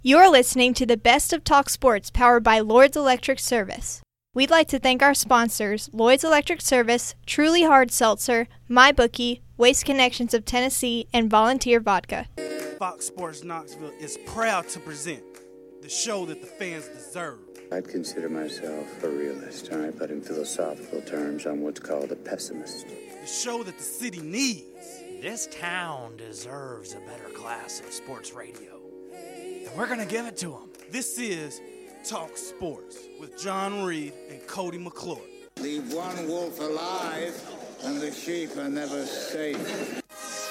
You're listening to the Best of Talk Sports powered by Lloyd's Electric Service. We'd like to thank our sponsors, Lloyd's Electric Service, Truly Hard Seltzer, MyBookie, Waste Connections of Tennessee, and Volunteer Vodka. Fox Sports Knoxville is proud to present the show that the fans deserve. I'd consider myself a realist. All right, but in philosophical terms, I'm what's called a pessimist. The show that the city needs. This town deserves a better class of sports radio, and we're going to give it to them. This is Talk Sports with John Reed and Cody McClure. Leave one wolf alive, and the sheep are never safe.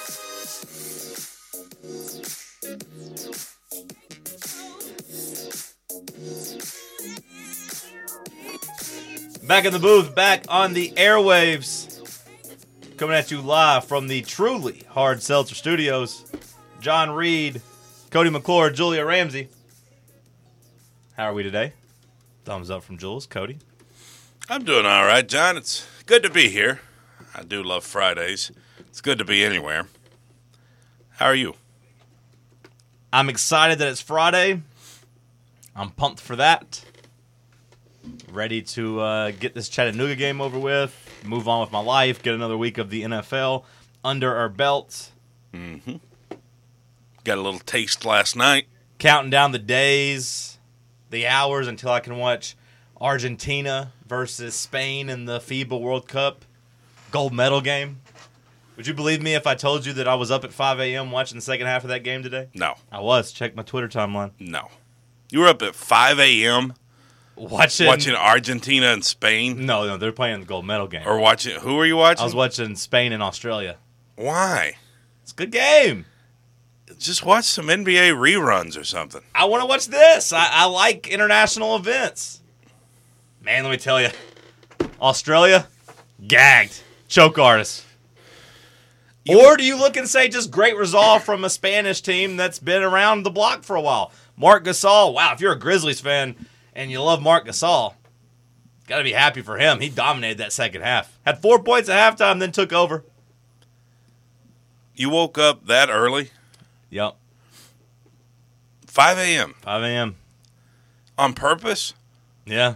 Back in the booth, back on the airwaves. Coming at you live from the Truly Hard Seltzer Studios. John Reed, Cody McClure, Julia Ramsey. How are we today? Thumbs up from Jules. Cody? I'm doing all right, John. It's good to be here. I do love Fridays. It's good to be anywhere. How are you? I'm excited that it's Friday. I'm pumped for that. Ready to get this Chattanooga game over with, move on with my life, get another week of the NFL under our belts. Mm-hmm. Got a little taste last night. Counting down the days, the hours until I can watch Argentina versus Spain in the FIBA World Cup gold medal game. Would you believe me if I told you that I was up at 5 a.m. watching the second half of that game today? No. I was. Check my Twitter timeline. No. You were up at 5 a.m.? Watching Argentina and Spain? No, they're playing the gold medal game. Or who were you watching? I was watching Spain and Australia. Why? It's a good game. Just watch some NBA reruns or something. I want to watch this. I like international events. Man, let me tell you. Australia, gagged. Choke artist. Or do you look and say just great resolve from a Spanish team that's been around the block for a while? Marc Gasol, wow, if you're a Grizzlies fan and you love Marc Gasol, got to be happy for him. He dominated that second half. Had 4 points at halftime, then took over. You woke up that early? Yep. 5 a.m.? 5 a.m. On purpose? Yeah.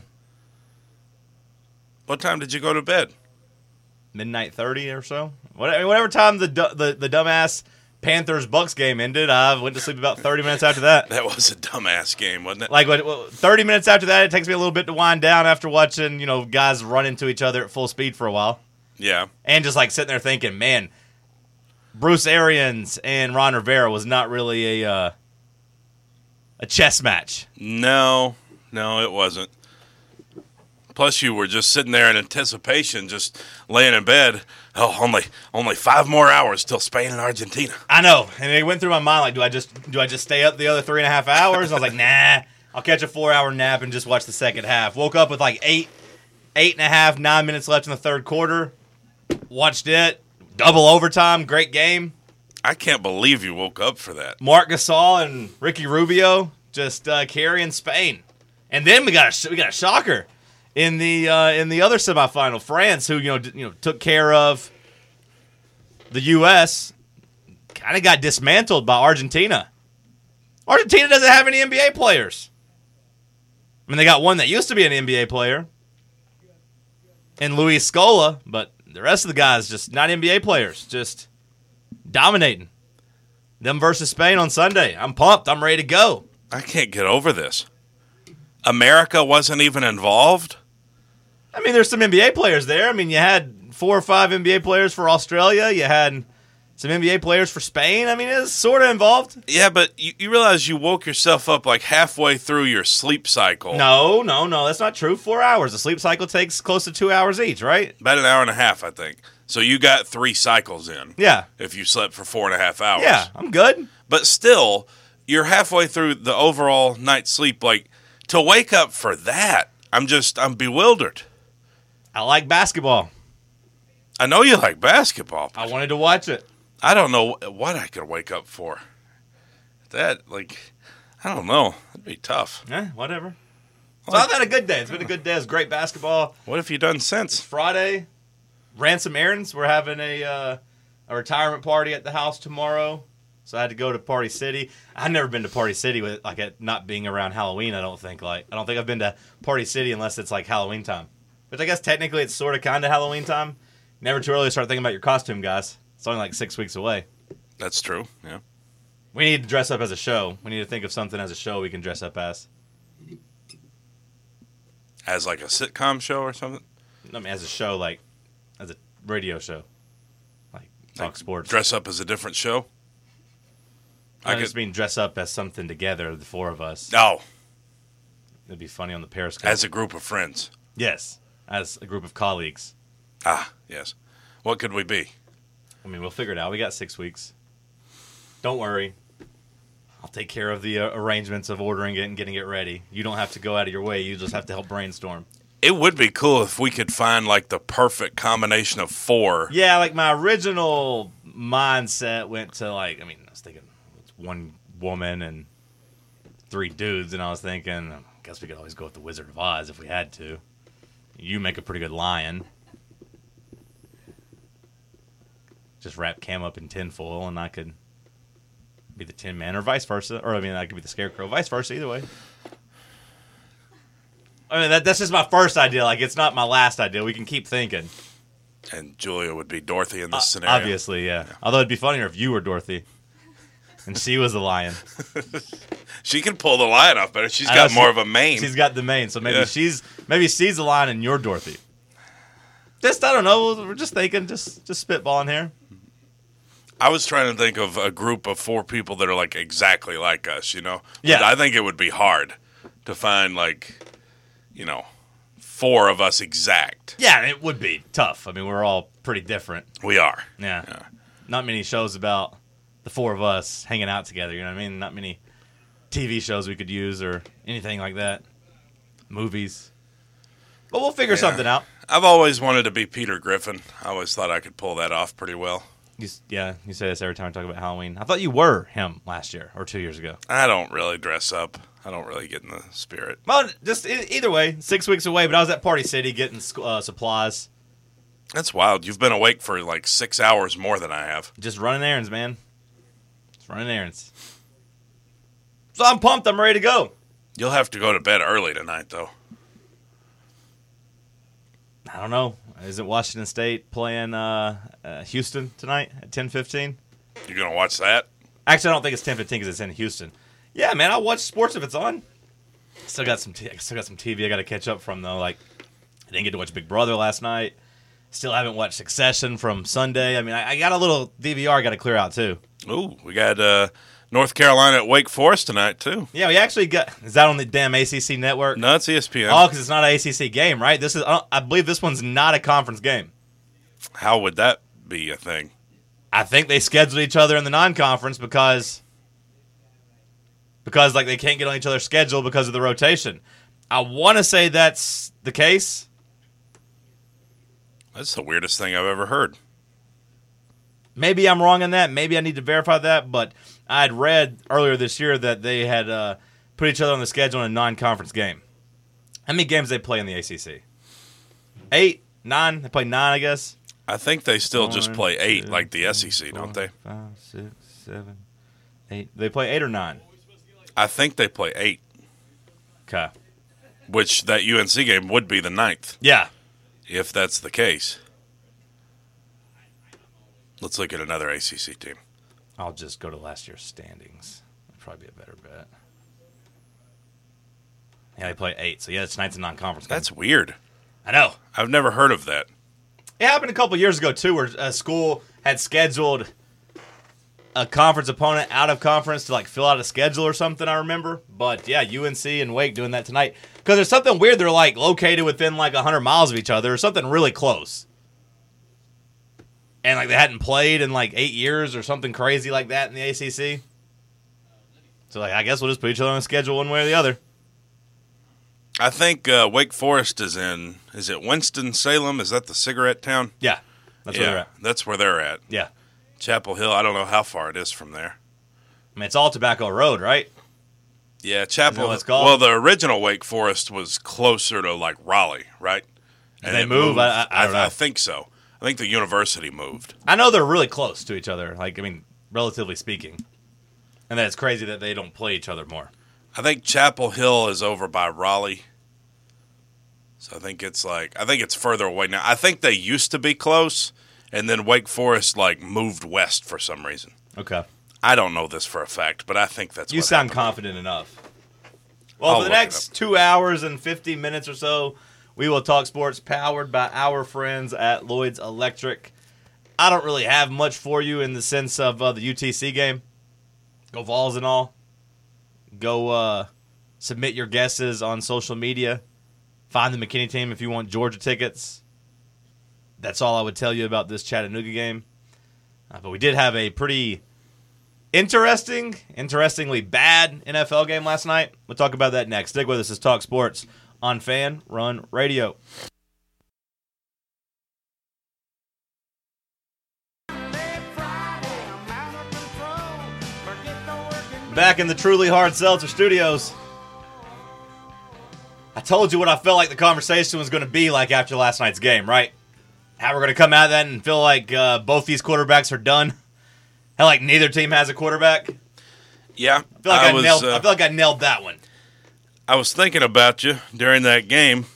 What time did you go to bed? Midnight 30 or so. Whatever time the dumbass Panthers-Bucks game ended, I went to sleep about 30 minutes after that. That was a dumbass game, wasn't it? Like 30 minutes after that, it takes me a little bit to wind down after watching, guys run into each other at full speed for a while. Yeah. And just sitting there thinking, man, Bruce Arians and Ron Rivera was not really a chess match. No, it wasn't. Plus, you were just sitting there in anticipation, just laying in bed. Oh, only 5 more hours till Spain and Argentina. I know, and it went through my mind do I just stay up the other 3.5 hours? And I was like, nah, I'll catch a 4-hour nap and just watch the second half. Woke up with 8.5, 9 minutes left in the third quarter. Watched it, double overtime, great game. I can't believe you woke up for that. Marc Gasol and Ricky Rubio just carrying Spain, and then we got a shocker. In the other semifinal, France, who took care of the U.S., kind of got dismantled by Argentina. Argentina doesn't have any NBA players. I mean, they got one that used to be an NBA player, and Luis Scola, but the rest of the guys just not NBA players, just dominating. Them versus Spain on Sunday. I'm pumped. I'm ready to go. I can't get over this. America wasn't even involved? I mean, there's some NBA players there. I mean, you had 4 or 5 NBA players for Australia. You had some NBA players for Spain. I mean, it's sort of involved. Yeah, but you realize you woke yourself up halfway through your sleep cycle. No, that's not true. 4 hours. The sleep cycle takes close to 2 hours each, right? About an hour and a half, I think. So you got 3 cycles in. Yeah. If you slept for 4.5 hours. Yeah, I'm good. But still, you're halfway through the overall night's sleep. To wake up for that, I'm bewildered. I like basketball. I know you like basketball. I wanted to watch it. I don't know what I could wake up for. I don't know. That'd be tough. Whatever. So I've had a good day. It's been a good day. It's great basketball. What have you done since? It's Friday. Ran some errands. We're having a retirement party at the house tomorrow. So I had to go to Party City. I've never been to Party City with like it not being around Halloween. I don't think I've been to Party City unless it's like Halloween time. Which I guess technically it's sort of kind of Halloween time. Never too early to start thinking about your costume, guys. It's only like 6 weeks away. That's true. Yeah. We need to dress up as a show. We need to think of something as a show we can dress up as. As like a sitcom show or something? I mean, as a show, like as a radio show, like talk Like sports. Dress up as a different show? I just mean dress up as something together, the four of us. Oh, It'd be funny on the Periscope. as a group of friends. Yes, as a group of colleagues. Ah, yes. What could we be? I mean, we'll figure it out. We got 6 weeks. Don't worry. I'll take care of the arrangements of ordering it and getting it ready. You don't have to go out of your way. You just have to help brainstorm. It would be cool if we could find like the perfect combination of 4. Yeah, like my original mindset went to like, I was thinking it's one woman and 3 dudes, and I was thinking, I guess we could always go with the Wizard of Oz if we had to. You make a pretty good lion. Just wrap Cam up in tinfoil, and I could be the Tin Man, or vice versa. Or, I could be the Scarecrow. Vice versa, either way. That's just my first idea. Like, it's not my last idea. We can keep thinking. And Julia would be Dorothy in this scenario. Obviously, yeah. Although it'd be funnier if you were Dorothy and she was the lion. She can pull the lion off better. She's I got know, more of a mane. She's got the mane, so maybe Yeah. she's the lion and you're Dorothy. I don't know. We're just thinking, just spitballing here. I was trying to think of a group of 4 people that are like exactly like us, you know? Yeah. But I think it would be hard to find like, 4 of us exact. Yeah, it would be tough. We're all pretty different. We are. Yeah. Yeah. Not many shows about the 4 of us hanging out together, you know what I mean? Not many TV shows we could use or anything like that. Movies. But we'll figure something out. I've always wanted to be Peter Griffin. I always thought I could pull that off pretty well. You say this every time I talk about Halloween. I thought you were him last year or 2 years ago. I don't really dress up. I don't really get in the spirit. Well, just either way, 6 weeks away, but I was at Party City getting supplies. That's wild. You've been awake for like 6 hours more than I have. Just running errands, man. Just running errands. So I'm pumped. I'm ready to go. You'll have to go to bed early tonight, though. I don't know. Isn't Washington State playing Houston tonight at 10:15? You gonna watch that? Actually, I don't think it's 10:15 because it's in Houston. Yeah, man, I'll watch sports if it's on. Still got some TV I got to catch up from, though. Like, I didn't get to watch Big Brother last night. Still haven't watched Succession from Sunday. I got a little DVR I got to clear out, too. Ooh, we got North Carolina at Wake Forest tonight, too. Yeah, we actually got... Is that on the damn ACC network? No, it's ESPN. Oh, because it's not an ACC game, right? This is. I believe this one's not a conference game. How would that be a thing? I think they scheduled each other in the non-conference because like they can't get on each other's schedule because of the rotation. I want to say that's the case. That's the weirdest thing I've ever heard. Maybe I'm wrong on that. Maybe I need to verify that. But I'd read earlier this year that they had put each other on the schedule in a non-conference game. How many games they play in the ACC? 8, 9. They play 9, I guess. I think they still just 1, play 8 2, like the 3, SEC, 4, don't they? 5, 6, 7, 8. They play 8 or 9. I think they play 8, Okay. which that UNC game would be the 9th, Yeah. if that's the case. Let's look at another ACC team. I'll just go to last year's standings. That'd probably be a better bet. Yeah, they play 8. So, yeah, tonight's a non-conference game. That's weird. I know. I've never heard of that. It happened a couple years ago, too, where a school had scheduled a conference opponent out of conference to, like, fill out a schedule or something, I remember. But, yeah, UNC and Wake doing that tonight. Because there's something weird. They're, like, located within, like, 100 miles of each other or something really close. And, like, they hadn't played in, like, 8 years or something crazy like that in the ACC. So, like, I guess we'll just put each other on the schedule one way or the other. I think Wake Forest is in, is it Winston-Salem? Is that the cigarette town? Yeah. That's where they're at. That's where they're at. Yeah. Chapel Hill, I don't know how far it is from there. It's all Tobacco Road, right? Yeah, Chapel Is that what it's called? Well, the original Wake Forest was closer to, like, Raleigh, right? Did they move? I don't know. I think so. I think the university moved. I know they're really close to each other, relatively speaking. And that it's crazy that they don't play each other more. I think Chapel Hill is over by Raleigh. So I think it's further away now. I think they used to be close, and then Wake Forest moved west for some reason. Okay. I don't know this for a fact, but I think that's You what sound happened. confident enough. Well, I'll for the look it next up. 2 hours and 50 minutes or so, we will talk sports powered by our friends at Lloyd's Electric. I don't really have much for you in the sense of the UTC game. Go Vols and all. Go submit your guesses on social media. Find the McKinney team if you want Georgia tickets. That's all I would tell you about this Chattanooga game. But we did have a pretty interestingly bad NFL game last night. We'll talk about that next. Stick with us. This is Talk Sports on Fan Run Radio. Back in the Truly Hard Seltzer Studios. I told you what I felt like the conversation was going to be like after last night's game, right? How we're going to come out of that and feel like both these quarterbacks are done. How like neither team has a quarterback. Yeah, I feel like I nailed that one. I was thinking about you during that game.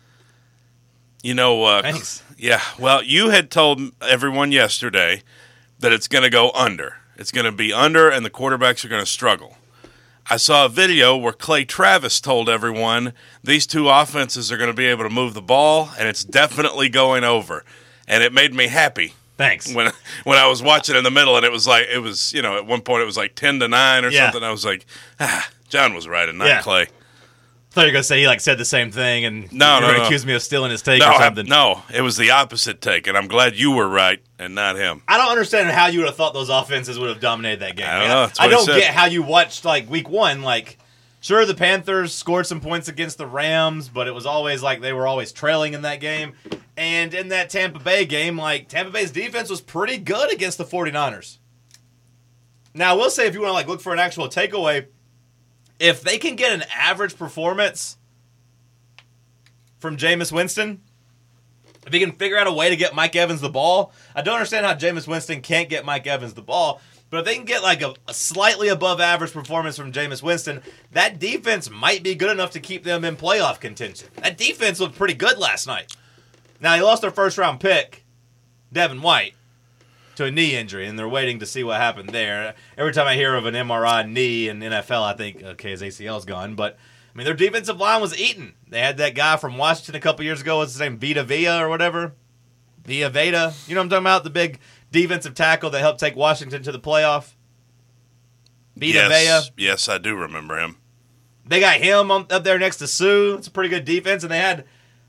Thanks. Yeah, well, you had told everyone yesterday that it's going to go under. It's going to be under, and the quarterbacks are going to struggle. I saw a video where Clay Travis told everyone these two offenses are going to be able to move the ball, and it's definitely going over. And it made me happy. Thanks. When I was watching in the middle, and it was at one point it was like 10-9 or something. I was like, John was right, and not Clay. I thought you were going to say he said the same thing, and you were going to accuse me of stealing his take or something. No, it was the opposite take, and I'm glad you were right and not him. I don't understand how you would have thought those offenses would have dominated that game. I don't know. I don't get how you watched week one. Sure, the Panthers scored some points against the Rams, but it was always they were always trailing in that game. And in that Tampa Bay game, Tampa Bay's defense was pretty good against the 49ers. Now, I will say if you want to look for an actual takeaway, if they can get an average performance from Jameis Winston, if he can figure out a way to get Mike Evans the ball, I don't understand how Jameis Winston can't get Mike Evans the ball, but if they can get a slightly above average performance from Jameis Winston, that defense might be good enough to keep them in playoff contention. That defense looked pretty good last night. Now, he lost their first-round pick, Devin White, to a knee injury, and they're waiting to see what happened there. Every time I hear of an MRI knee in NFL, I think, okay, his ACL's gone. But, their defensive line was eaten. They had that guy from Washington a couple years ago. What's his name? Vita Vea or whatever? Vita Veda. You know what I'm talking about? The big defensive tackle that helped take Washington to the playoff? Vita Vea. Yes, I do remember him. They got him up there next to Sue. It's a pretty good defense. And they had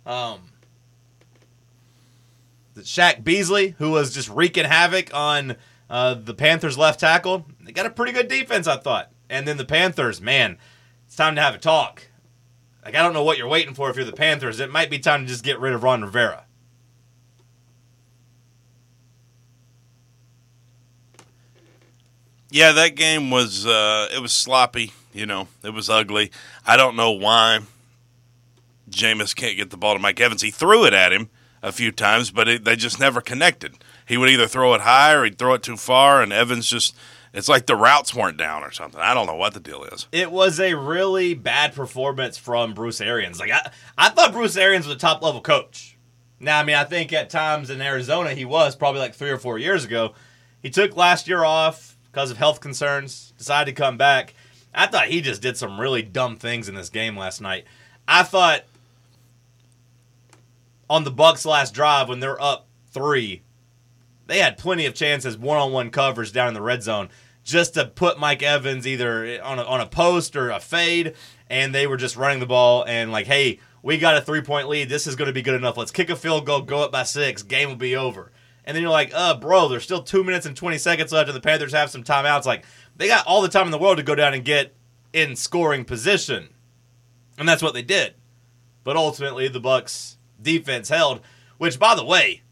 Shaq Beasley, who was just wreaking havoc on the Panthers' left tackle. They got a pretty good defense, I thought. And then the Panthers, man, it's time to have a talk. I don't know what you're waiting for if you're the Panthers. It might be time to just get rid of Ron Rivera. Yeah, that game was it was sloppy. It was ugly. I don't know why Jameis can't get the ball to Mike Evans. He threw it at him a few times, but they just never connected. He would either throw it high or he'd throw it too far, and Evans just – it's like the routes weren't down or something. I don't know what the deal is. It was a really bad performance from Bruce Arians. I thought Bruce Arians was a top-level coach. Now, I think at times in Arizona he was, probably 3 or 4 years ago. He took last year off because of health concerns, decided to come back. I thought he just did some really dumb things in this game last night. I thought on the Bucs' last drive when they're up 3, they had plenty of chances, one-on-one coverage down in the red zone, just to put Mike Evans either on a post or a fade, and they were just running the ball and hey, we got a 3-point lead. This is going to be good enough. Let's kick a field goal, go up by 6. Game will be over. And then you're bro, there's still 2 minutes and 20 seconds left, and the Panthers have some timeouts. They got all the time in the world to go down and get in scoring position. And that's what they did. But ultimately, the Bucs defense held, which, by the way,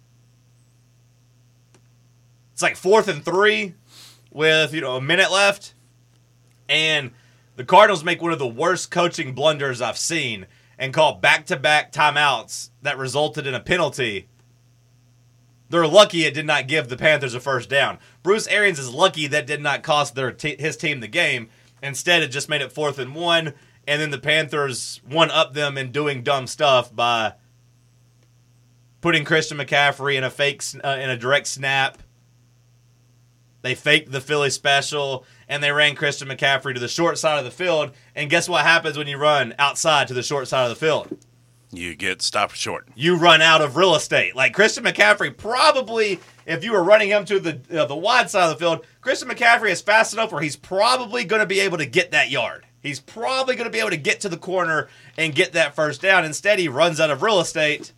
it's 4th and 3 with, a minute left. And the Cardinals make one of the worst coaching blunders I've seen and call back-to-back timeouts that resulted in a penalty They're lucky it did not give the Panthers a first down. Bruce Arians is lucky that did not cost his team the game. Instead, it just made it 4th and 1, and then the Panthers one-up them in doing dumb stuff by putting Christian McCaffrey in a direct snap. They faked the Philly special, and they ran Christian McCaffrey to the short side of the field. And guess what happens when you run outside to the short side of the field? You get stopped short. You run out of real estate. Like Christian McCaffrey, probably, if you were running him to the wide side of the field, Christian McCaffrey is fast enough where he's probably going to be able to get that yard. He's probably going to be able to get to the corner and get that first down. Instead, he runs out of real estate,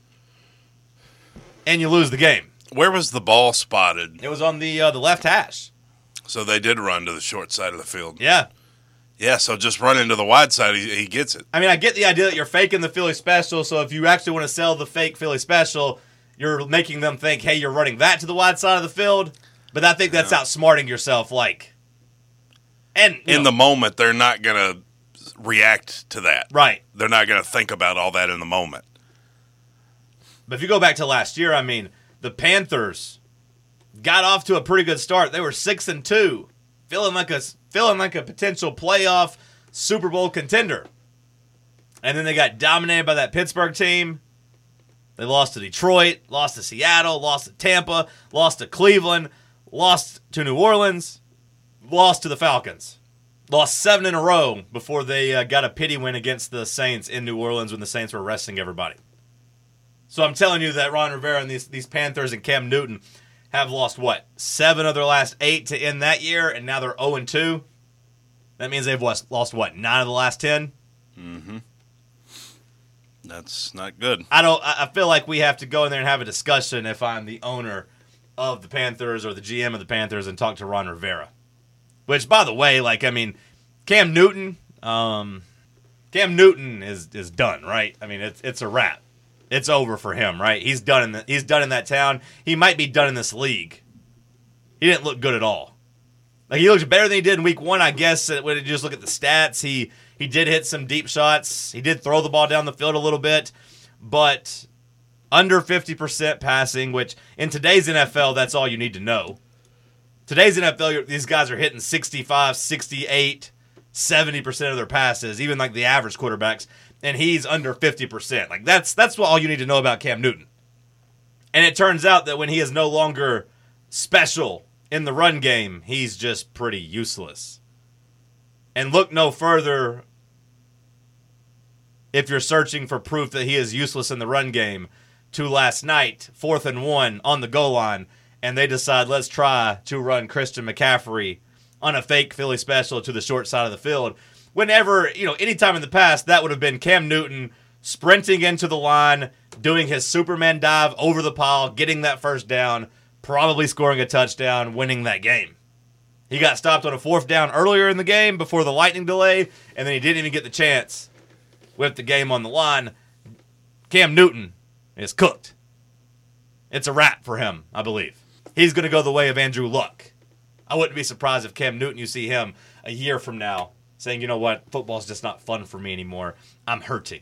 and you lose the game. Where was the ball spotted? It was on the left hash. So they did run to the short side of the field. Yeah. Yeah, so just run into the wide side, he gets it. I mean, I get the idea that you're faking the Philly special, so if you actually want to sell the fake Philly special, you're making them think, hey, you're running that to the wide side of the field. But I think that's outsmarting yourself, like. And in the moment, they're not going to react to that. Right. They're not going to think about all that in the moment. But if you go back to last year, I mean, the Panthers got off to a pretty good start. They were 6-2, feeling like a potential playoff Super Bowl contender. And then they got dominated by that Pittsburgh team. They lost to Detroit, lost to Seattle, lost to Tampa, lost to Cleveland, lost to New Orleans, lost to the Falcons. Lost 7 in a row before they got a pity win against the Saints in New Orleans when the Saints were resting everybody. So I'm telling you that Ron Rivera and these Panthers and Cam Newton have lost, 7 of their last 8 to end that year, and now they're 0-2. That means they've lost 9 of the last 10? Mm-hmm. That's not good. I feel like we have to go in there and have a discussion if I'm the owner of the Panthers or the GM of the Panthers and talk to Ron Rivera. Which, by the way, Cam Newton is done, right? I mean, it's a wrap. It's over for him, right? He's done in that town. He might be done in this league. He didn't look good at all. Like, he looked better than he did in week 1, I guess, when you just look at the stats. He did hit some deep shots. He did throw the ball down the field a little bit, but under 50% passing, which in today's NFL, that's all you need to know. Today's NFL, these guys are hitting 65, 68, 70% of their passes, even like the average quarterbacks, and he's under 50%. Like, that's all you need to know about Cam Newton. And it turns out that when he is no longer special in the run game, he's just pretty useless. And look no further if you're searching for proof that he is useless in the run game to last night, 4th and 1 on the goal line, and they decide, let's try to run Christian McCaffrey on a fake Philly special to the short side of the field. Whenever, anytime in the past, that would have been Cam Newton sprinting into the line, doing his Superman dive over the pile, getting that first down, probably scoring a touchdown, winning that game. He got stopped on a 4th down earlier in the game before the lightning delay, and then he didn't even get the chance with the game on the line. Cam Newton is cooked. It's a wrap for him, I believe. He's going to go the way of Andrew Luck. I wouldn't be surprised if Cam Newton, you see him a year from now saying, you know what, football's just not fun for me anymore. I'm hurting.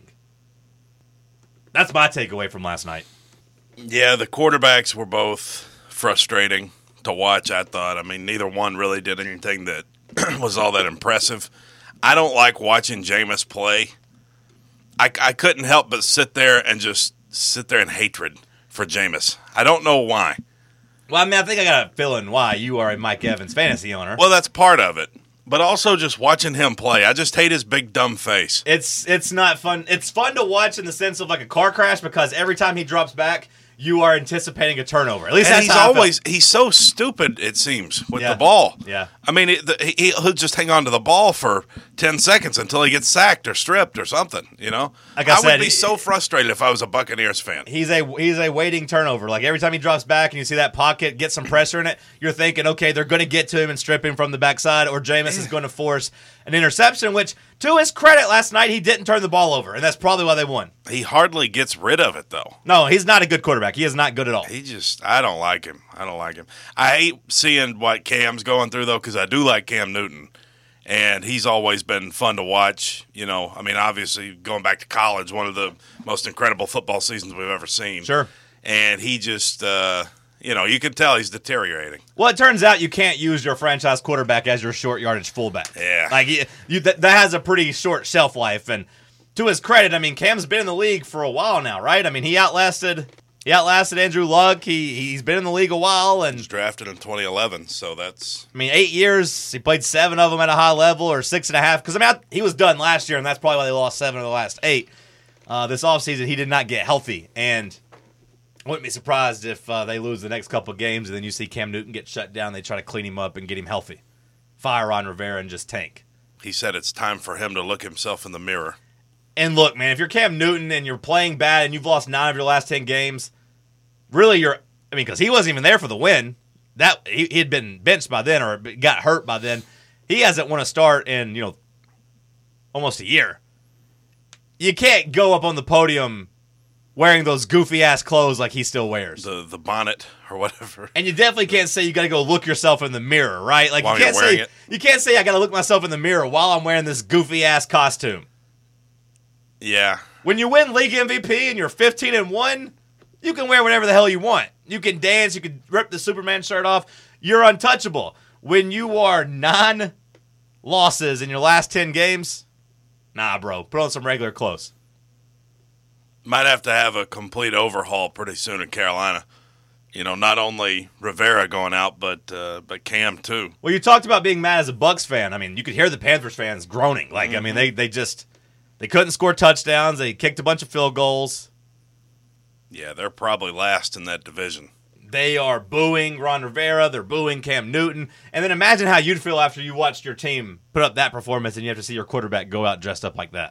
That's my takeaway from last night. Yeah, the quarterbacks were both frustrating to watch, I thought. I mean, neither one really did anything that was all that impressive. I don't like watching Jameis play. I couldn't help but sit there in hatred for Jameis. I don't know why. Well, I mean, I think I got a feeling why you are a Mike Evans fantasy owner. Well, that's part of it. But also just watching him play. I just hate his big dumb face. It's not fun. It's fun to watch in the sense of like a car crash because every time he drops back, you are anticipating a turnover. At least and that's he's so stupid, it seems, with the ball. Yeah. I mean, he'll just hang on to the ball for 10 seconds until he gets sacked or stripped or something, Like I would be so frustrated if I was a Buccaneers fan. He's a waiting turnover. Like every time he drops back and you see that pocket get some pressure in it, you're thinking, okay, they're going to get to him and strip him from the backside, or Jameis is going to force an interception, which, to his credit, last night he didn't turn the ball over, and that's probably why they won. He hardly gets rid of it, though. No, he's not a good quarterback. He is not good at all. I don't like him. I hate seeing what Cam's going through, though, because I do like Cam Newton. And he's always been fun to watch. I mean, obviously, going back to college, one of the most incredible football seasons we've ever seen. Sure. and he just, you could tell he's deteriorating. Well, it turns out you can't use your franchise quarterback as your short yardage fullback. Yeah. Like, that has a pretty short shelf life. And to his credit, I mean, Cam's been in the league for a while now, right? I mean, he outlasted Andrew Luck. He's been in the league a while. And He was drafted in 2011, so that's... I mean, 8 years. He played 7 of them at a high level, or 6.5. Because, I mean, he was done last year, and that's probably why they lost 7 of the last 8. This offseason, he did not get healthy. And I wouldn't be surprised if they lose the next couple of games, and then you see Cam Newton get shut down. They try to clean him up and get him healthy. Fire Ron Rivera and just tank. He said it's time for him to look himself in the mirror. And look, man, if you're Cam Newton and you're playing bad and you've lost 9 of your last 10 games, really because he wasn't even there for the win. He had been benched by then or got hurt by then. He hasn't won a start in, almost a year. You can't go up on the podium wearing those goofy-ass clothes like he still wears. The bonnet or whatever. And you definitely can't say you got to go look yourself in the mirror, right? Like While you can't you're wearing say it. you can't say I got to look myself in the mirror while I'm wearing this goofy-ass costume. Yeah. When you win league MVP and you're 15-1, you can wear whatever the hell you want. You can dance, you can rip the Superman shirt off. You're untouchable. When you are 9 losses in your last 10 games, nah, bro. Put on some regular clothes. Might have to have a complete overhaul pretty soon in Carolina. Not only Rivera going out, but Cam too. Well, you talked about being mad as a Bucks fan. I mean, you could hear the Panthers fans groaning. Like, I mean, they couldn't score touchdowns. They kicked a bunch of field goals. Yeah, they're probably last in that division. They are booing Ron Rivera. They're booing Cam Newton. And then imagine how you'd feel after you watched your team put up that performance and you have to see your quarterback go out dressed up like that.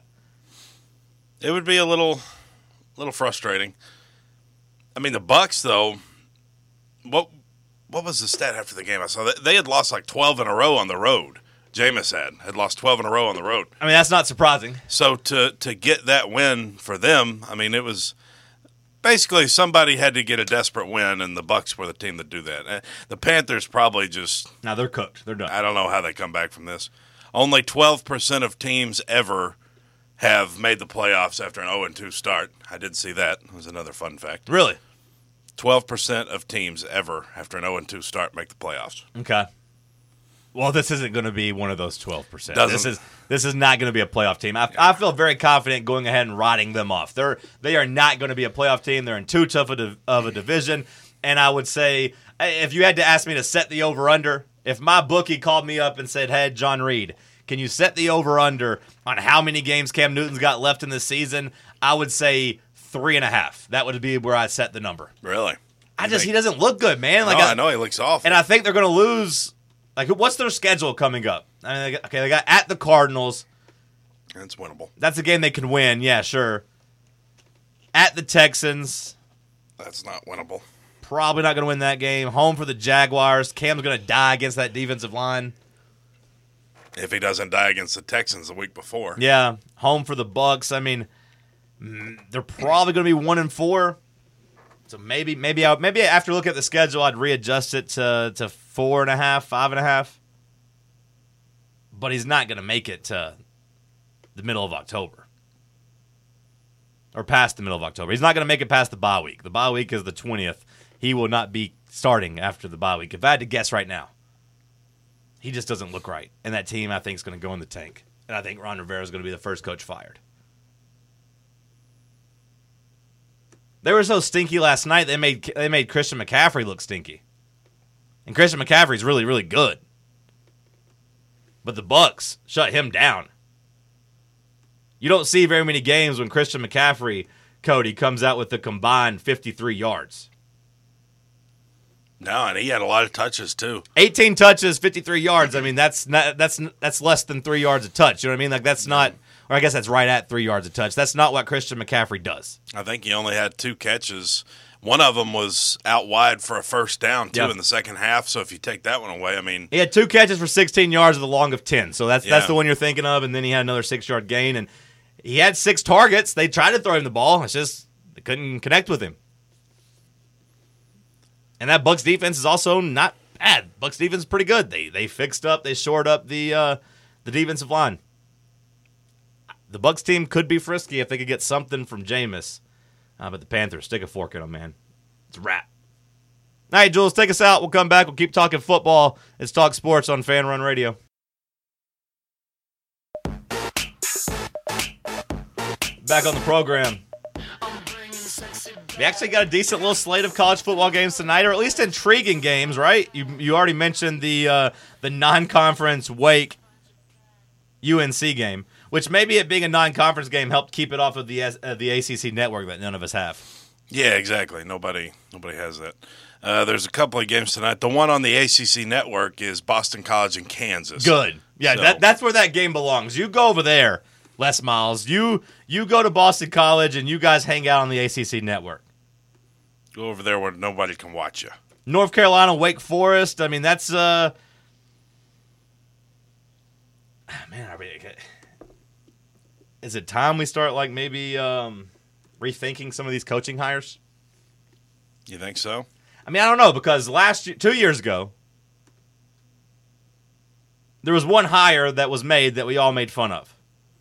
It would be a little frustrating. I mean, the Bucks, though, what was the stat after the game? I saw they had lost like 12 in a row on the road. Jameis had lost 12 in a row on the road. I mean, that's not surprising. So to get that win for them, I mean, it was basically somebody had to get a desperate win, and the Bucks were the team that do that. The Panthers probably just... Now they're cooked. They're done. I don't know how they come back from this. Only 12% of teams ever have made the playoffs after an 0-2 start. I did see that. It was another fun fact. Really? 12% of teams ever after an 0-2 start make the playoffs. Okay. Well, this isn't going to be one of those 12%. Doesn't. This is not going to be a playoff team. I feel very confident going ahead and writing them off. They are not going to be a playoff team. They're in too tough of a division. And I would say, if you had to ask me to set the over-under, if my bookie called me up and said, hey, John Reed, can you set the over-under on how many games Cam Newton's got left in this season, I would say 3.5. That would be where I'd set the number. Really? He doesn't look good, man. I know he looks awful. And I think they're going to lose. Like, what's their schedule coming up? I mean, they got at the Cardinals. That's winnable. That's a game they can win. Yeah, sure. At the Texans. That's not winnable. Probably not going to win that game. Home for the Jaguars. Cam's going to die against that defensive line. If he doesn't die against the Texans the week before. Yeah. Home for the Bucks. I mean, they're probably going to be 1-4. So maybe after looking at the schedule, I'd readjust it to 4.5, 5.5. But he's not going to make it to the middle of October. Or past the middle of October. He's not going to make it past the bye week. The bye week is the 20th. He will not be starting after the bye week. If I had to guess right now, he just doesn't look right. And that team, I think, is going to go in the tank. And I think Ron Rivera is going to be the first coach fired. They were so stinky last night, they made Christian McCaffrey look stinky. And Christian McCaffrey's really, really good. But the Bucks shut him down. You don't see very many games when Christian McCaffrey, Cody, comes out with a combined 53 yards. No, and he had a lot of touches too. 18 touches, 53 yards. I mean, that's less than 3 yards a touch. You know what I mean? Like that's not, or I guess that's right at 3 yards a touch. That's not what Christian McCaffrey does. I think he only had 2 catches. One of them was out wide for a first down too in the second half. So if you take that one away, I mean, he had 2 catches for 16 yards with a long of 10. So that's the one you're thinking of. And then he had another 6-yard gain, and he had 6 targets. They tried to throw him the ball. It's just they couldn't connect with him. And that Bucs defense is also not bad. Bucs defense is pretty good. They fixed up, they shored up the defensive line. The Bucs team could be frisky if they could get something from Jameis. But the Panthers, stick a fork in them, man. It's a wrap. All right, Jules, take us out. We'll come back. We'll keep talking football. It's Talk Sports on Fan Run Radio. Back on the program. We actually got a decent little slate of college football games tonight, or at least intriguing games, right? You already mentioned the non-conference Wake UNC game, which maybe it being a non-conference game helped keep it off of the ACC network that none of us have. Yeah, exactly. Nobody has that. There's a couple of games tonight. The one on the ACC network is Boston College and Kansas. Good. Yeah, So- that's where that game belongs. You go over there, Les Miles. You go to Boston College, and you guys hang out on the ACC network. Go over there where nobody can watch you. North Carolina, Wake Forest. I mean, that's man. Is it time we start like maybe rethinking some of these coaching hires? You think so? I mean, I don't know, because 2 years ago, there was one hire that was made that we all made fun of.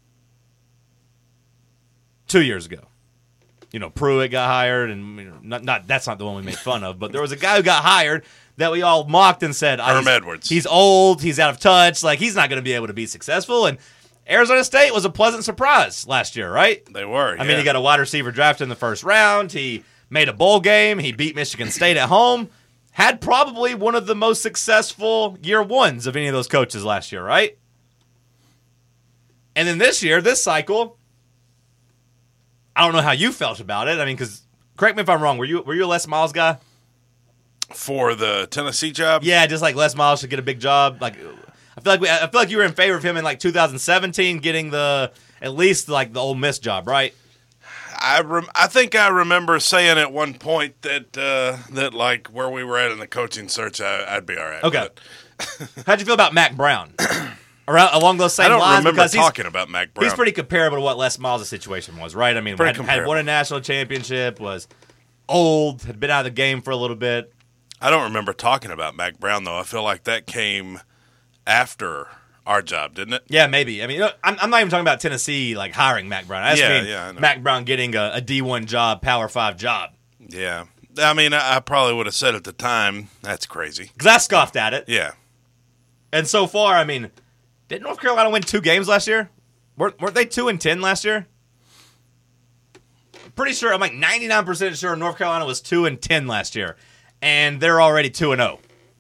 2 years ago. You know, Pruitt got hired, and you know, not that's not the one we made fun of, but there was a guy who got hired that we all mocked and said, Herm Edwards. He's old, he's out of touch, like he's not going to be able to be successful. And Arizona State was a pleasant surprise last year, right? They were. I mean, he got a wide receiver drafted in the first round. He made a bowl game. He beat Michigan State at home. Had probably one of the most successful year ones of any of those coaches last year, right? And then this year, this cycle, I don't know how you felt about it. I mean, because correct me if I'm wrong. Were you a Les Miles guy? For the Tennessee job? Yeah, just like Les Miles should get a big job. Like, I feel like you were in favor of him in like 2017 getting at least the Ole Miss job, right? I think I remember saying at one point that like where we were at in the coaching search, I'd be all right. Okay. With it. How'd you feel about Mac Brown? Along those same I don't lines, remember because talking about Mac Brown. he's pretty comparable to what Les Miles' situation was, right? I mean, Pretty had comparable. won a national championship, was old, had been out of the game for a little bit. I don't remember talking about Mac Brown, though. I feel like that came after our job, didn't it? Yeah, maybe. I mean, I'm not even talking about Tennessee like hiring Mac Brown. I just mean I know. Mac Brown getting a D1 job, Power 5 job. Yeah. I mean, I probably would have said at the time, that's crazy. Because I scoffed at it. Yeah. And so far, I mean, did North Carolina win 2 games last year? Weren't they 2-10 last year? I'm pretty sure. I'm like 99% sure North Carolina was 2-10 last year, and they're already 2-0.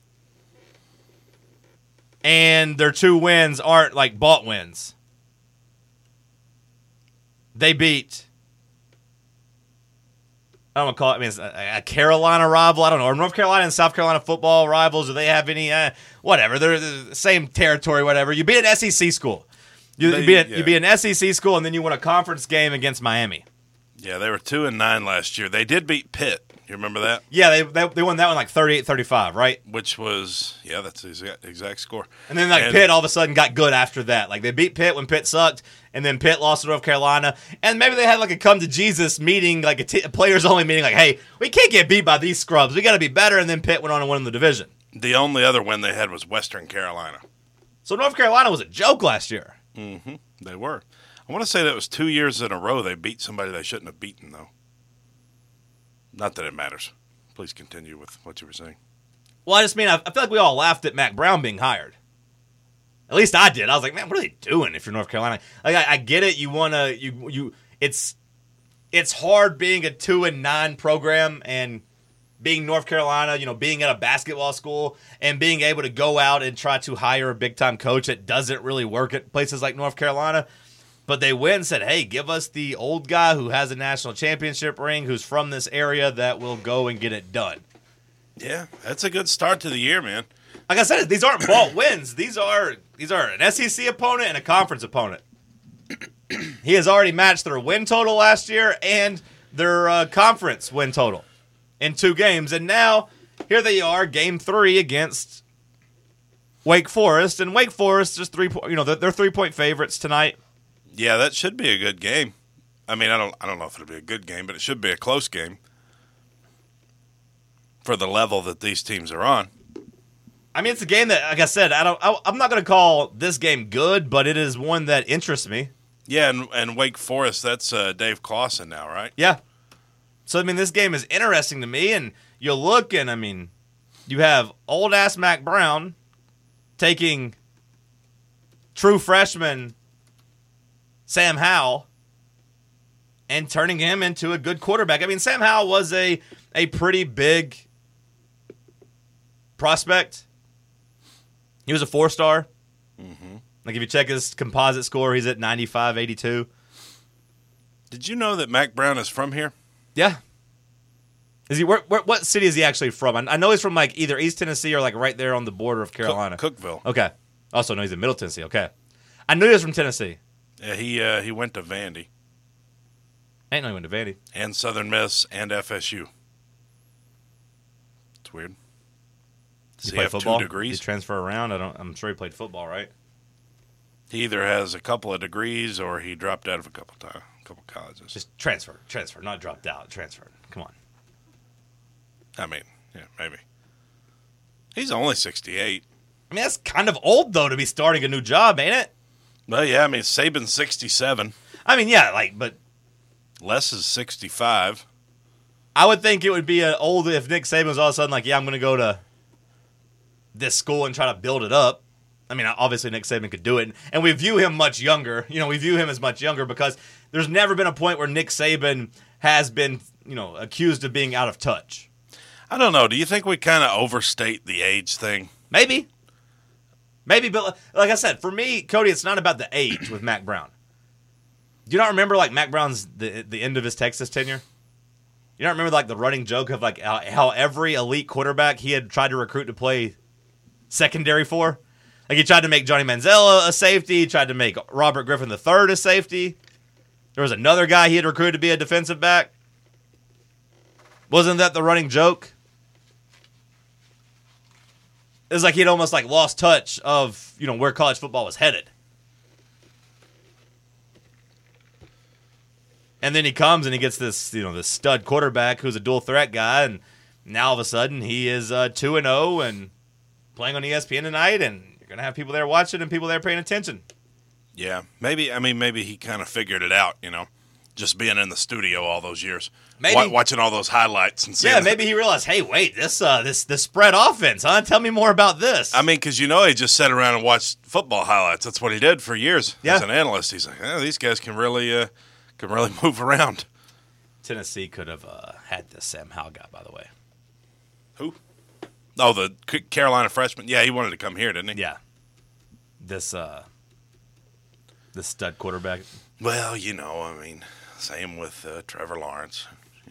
And their 2 wins aren't like bought wins. They beat, I don't want to call it, I mean, it's a Carolina rival. I don't know. Are North Carolina and South Carolina football rivals? Do they have any, whatever. They're the same territory, whatever. You beat an SEC school. You beat an SEC school, and then you win a conference game against Miami. Yeah, they were 2-9 last year. They did beat Pitt. You remember that? Yeah, they won that one like 38-35, right? Which was, yeah, that's the exact score. And then Pitt all of a sudden got good after that. Like they beat Pitt when Pitt sucked, and then Pitt lost to North Carolina. And maybe they had like a come to Jesus meeting, like a players only meeting, like, hey, we can't get beat by these scrubs. We got to be better. And then Pitt went on and won the division. The only other win they had was Western Carolina. So North Carolina was a joke last year. Mm-hmm. They were. I want to say that was 2 years in a row they beat somebody they shouldn't have beaten, though. Not that it matters. Please continue with what you were saying. Well, I just mean, I feel like we all laughed at Mac Brown being hired. At least I did. I was like, man, what are they doing if you're North Carolina? Like, I get it. You want to, it's hard being a 2-9 program and being North Carolina, being at a basketball school and being able to go out and try to hire a big-time coach that doesn't really work at places like North Carolina. But they went and said, hey, give us the old guy who has a national championship ring, who's from this area, that will go and get it done. Yeah, that's a good start to the year, man. Like I said, these aren't bought wins. These are an SEC opponent and a conference opponent. He has already matched their win total last year and their conference win total in 2 games. And now, here they are, Game 3 against Wake Forest. And Wake Forest, just they're 3-point favorites tonight. Yeah, that should be a good game. I mean, I don't know if it'll be a good game, but it should be a close game for the level that these teams are on. I mean, it's a game that, like I said, I'm not going to call this game good, but it is one that interests me. Yeah, and Wake Forest, that's Dave Clawson now, right? Yeah. So, I mean, this game is interesting to me, and you look, and, I mean, you have old-ass Mac Brown taking true freshman Sam Howell and turning him into a good quarterback. I mean, Sam Howell was a pretty big prospect. He was a 4-star. Mm-hmm. Like, if you check his composite score, he's at 95-82. Did you know that Mac Brown is from here? Yeah. Is he? What city is he actually from? I know he's from like either East Tennessee or like right there on the border of Carolina. Cookville. Okay. Also know he's in Middle Tennessee. Okay. I knew he was from Tennessee. Yeah, he went to Vandy. I didn't know he went to Vandy. And Southern Miss and FSU. It's weird. Does he played have football? 2 degrees? Did he transfer around? I'm sure he played football, right? He either has a couple of degrees or he dropped out of a couple colleges. Just transfer, not dropped out, transferred. Come on. I mean, yeah, maybe. He's only 68. I mean, that's kind of old though to be starting a new job, ain't it? Well, yeah, I mean, Saban's 67. I mean, yeah, but Les is 65. I would think it would be old if Nick Saban was all of a sudden like, yeah, I'm going to go to this school and try to build it up. I mean, obviously Nick Saban could do it, and we view him much younger. We view him as much younger because there's never been a point where Nick Saban has been, accused of being out of touch. I don't know. Do you think we kind of overstate the age thing? Maybe, but like I said, for me, Cody, it's not about the age with Mac Brown. Do you not remember like Mac Brown's the end of his Texas tenure? You don't remember like the running joke of like how every elite quarterback he had tried to recruit to play secondary for? Like he tried to make Johnny Manziel a safety, he tried to make Robert Griffin III a safety. There was another guy he had recruited to be a defensive back. Wasn't that the running joke? It was like he'd almost like lost touch of, where college football was headed. And then he comes and he gets this, this stud quarterback who's a dual threat guy, and now all of a sudden he is 2-0 and playing on ESPN tonight, and you're going to have people there watching and people there paying attention. Yeah, maybe he kind of figured it out, just being in the studio all those years. Maybe. Watching all those highlights and seeing. Yeah, maybe he realized, hey, wait, this spread offense, huh? Tell me more about this. I mean, because he just sat around and watched football highlights. That's what he did for years as an analyst. He's like, these guys can really move around. Tennessee could have had this Sam Howell guy, by the way. Who? Oh, the Carolina freshman. Yeah, he wanted to come here, didn't he? Yeah. This stud quarterback. Well, I mean, same with Trevor Lawrence.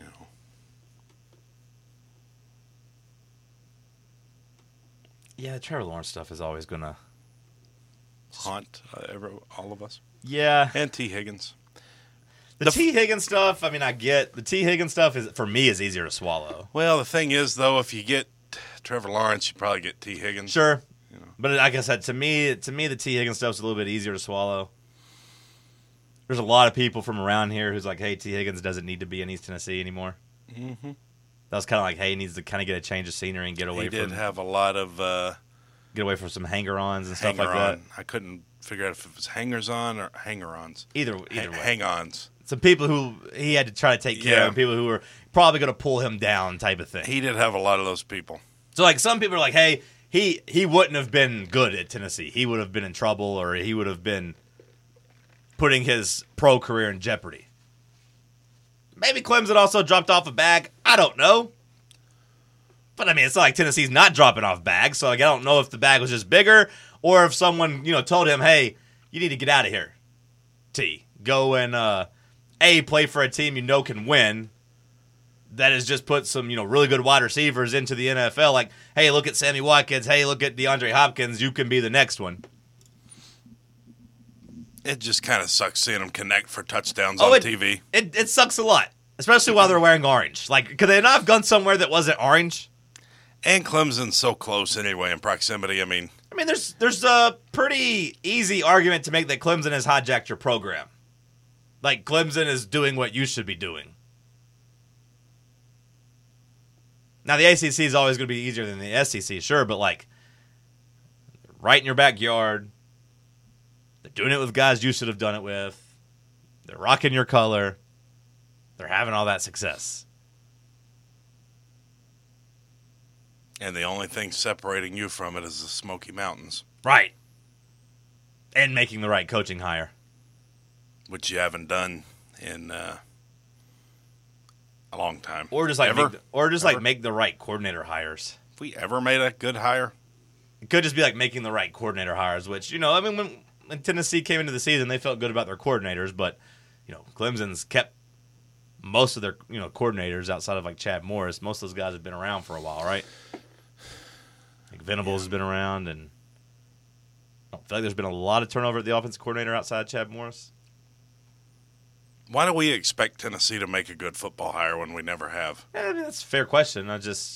Yeah, the Trevor Lawrence stuff is always going to haunt all of us. Yeah. And T. Higgins. The T. Higgins stuff, I mean, I get. The T. Higgins stuff, for me, is easier to swallow. Well, the thing is, though, if you get Trevor Lawrence, you probably get T. Higgins. Sure. But like I said, to me, the T. Higgins stuff is a little bit easier to swallow. There's a lot of people from around here who's like, hey, T. Higgins doesn't need to be in East Tennessee anymore. Mm-hmm. That was kind of like, hey, he needs to kind of get a change of scenery and get away from... He did have a lot of... get away from some hanger-ons and stuff like that. I couldn't figure out if it was hangers-on or hanger-ons. Either way. Hang-ons. Some people who he had to try to take care of, and people who were probably going to pull him down type of thing. He did have a lot of those people. So, like, some people are like, hey, he wouldn't have been good at Tennessee. He would have been in trouble, or he would have been putting his pro career in jeopardy. Maybe Clemson also dropped off a bag. I don't know. But, I mean, it's not like Tennessee's not dropping off bags, so like, I don't know if the bag was just bigger or if someone, told him, hey, you need to get out of here, T. Go and, play for a team can win that has just put some, really good wide receivers into the NFL. Like, hey, look at Sammy Watkins. Hey, look at DeAndre Hopkins. You can be the next one. It just kind of sucks seeing them connect for touchdowns on TV. It sucks a lot, especially while they're wearing orange. Like, could they not have gone somewhere that wasn't orange? And Clemson's so close anyway in proximity. I mean, there's a pretty easy argument to make that Clemson has hijacked your program. Like, Clemson is doing what you should be doing. Now, the ACC is always going to be easier than the SEC, sure, but, like, right in your backyard. They're doing it with guys you should have done it with. They're rocking your color. They're having all that success. And the only thing separating you from it is the Smoky Mountains. Right. And making the right coaching hire. Which you haven't done in a long time. Or just like Ever? make the right coordinator hires. Have we ever made a good hire? It could just be like making the right coordinator hires, which, when Tennessee came into the season, they felt good about their coordinators, but, Clemson's kept most of their, coordinators outside of like Chad Morris. Most of those guys have been around for a while, right? Like Venables has been around, and I feel like there's been a lot of turnover at the offensive coordinator outside Chad Morris. Why do we expect Tennessee to make a good football hire when we never have? Yeah, that's a fair question.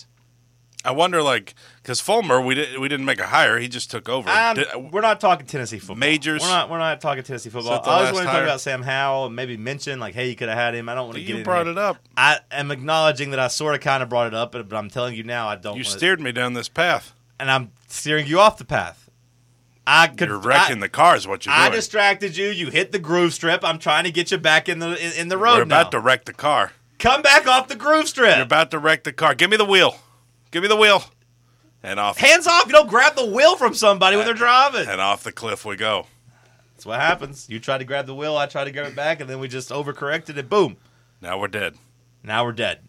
I wonder, because Fulmer, we didn't make a hire; he just took over. We're not talking Tennessee football. Majors? We're not talking Tennessee football. Is that the I always last want to hire? talk about Sam Howell and maybe mention hey, you could have had him. I don't want to get You in brought there. it up. I am acknowledging that I sort of kind of brought it up, but I'm telling you now I don't. You steered me down this path. And I'm steering you off the path. You're wrecking the car is what you're doing. I distracted you. You hit the groove strip. I'm trying to get you back in the road. We're about to wreck the car. Come back off the groove strip. You're about to wreck the car. Give me the wheel. Give me the wheel. And off. Hands off. You don't grab the wheel from somebody when they're driving. And off the cliff we go. That's what happens. You try to grab the wheel. I try to grab it back, and then we just overcorrected it. Boom. Now we're dead. Now we're dead.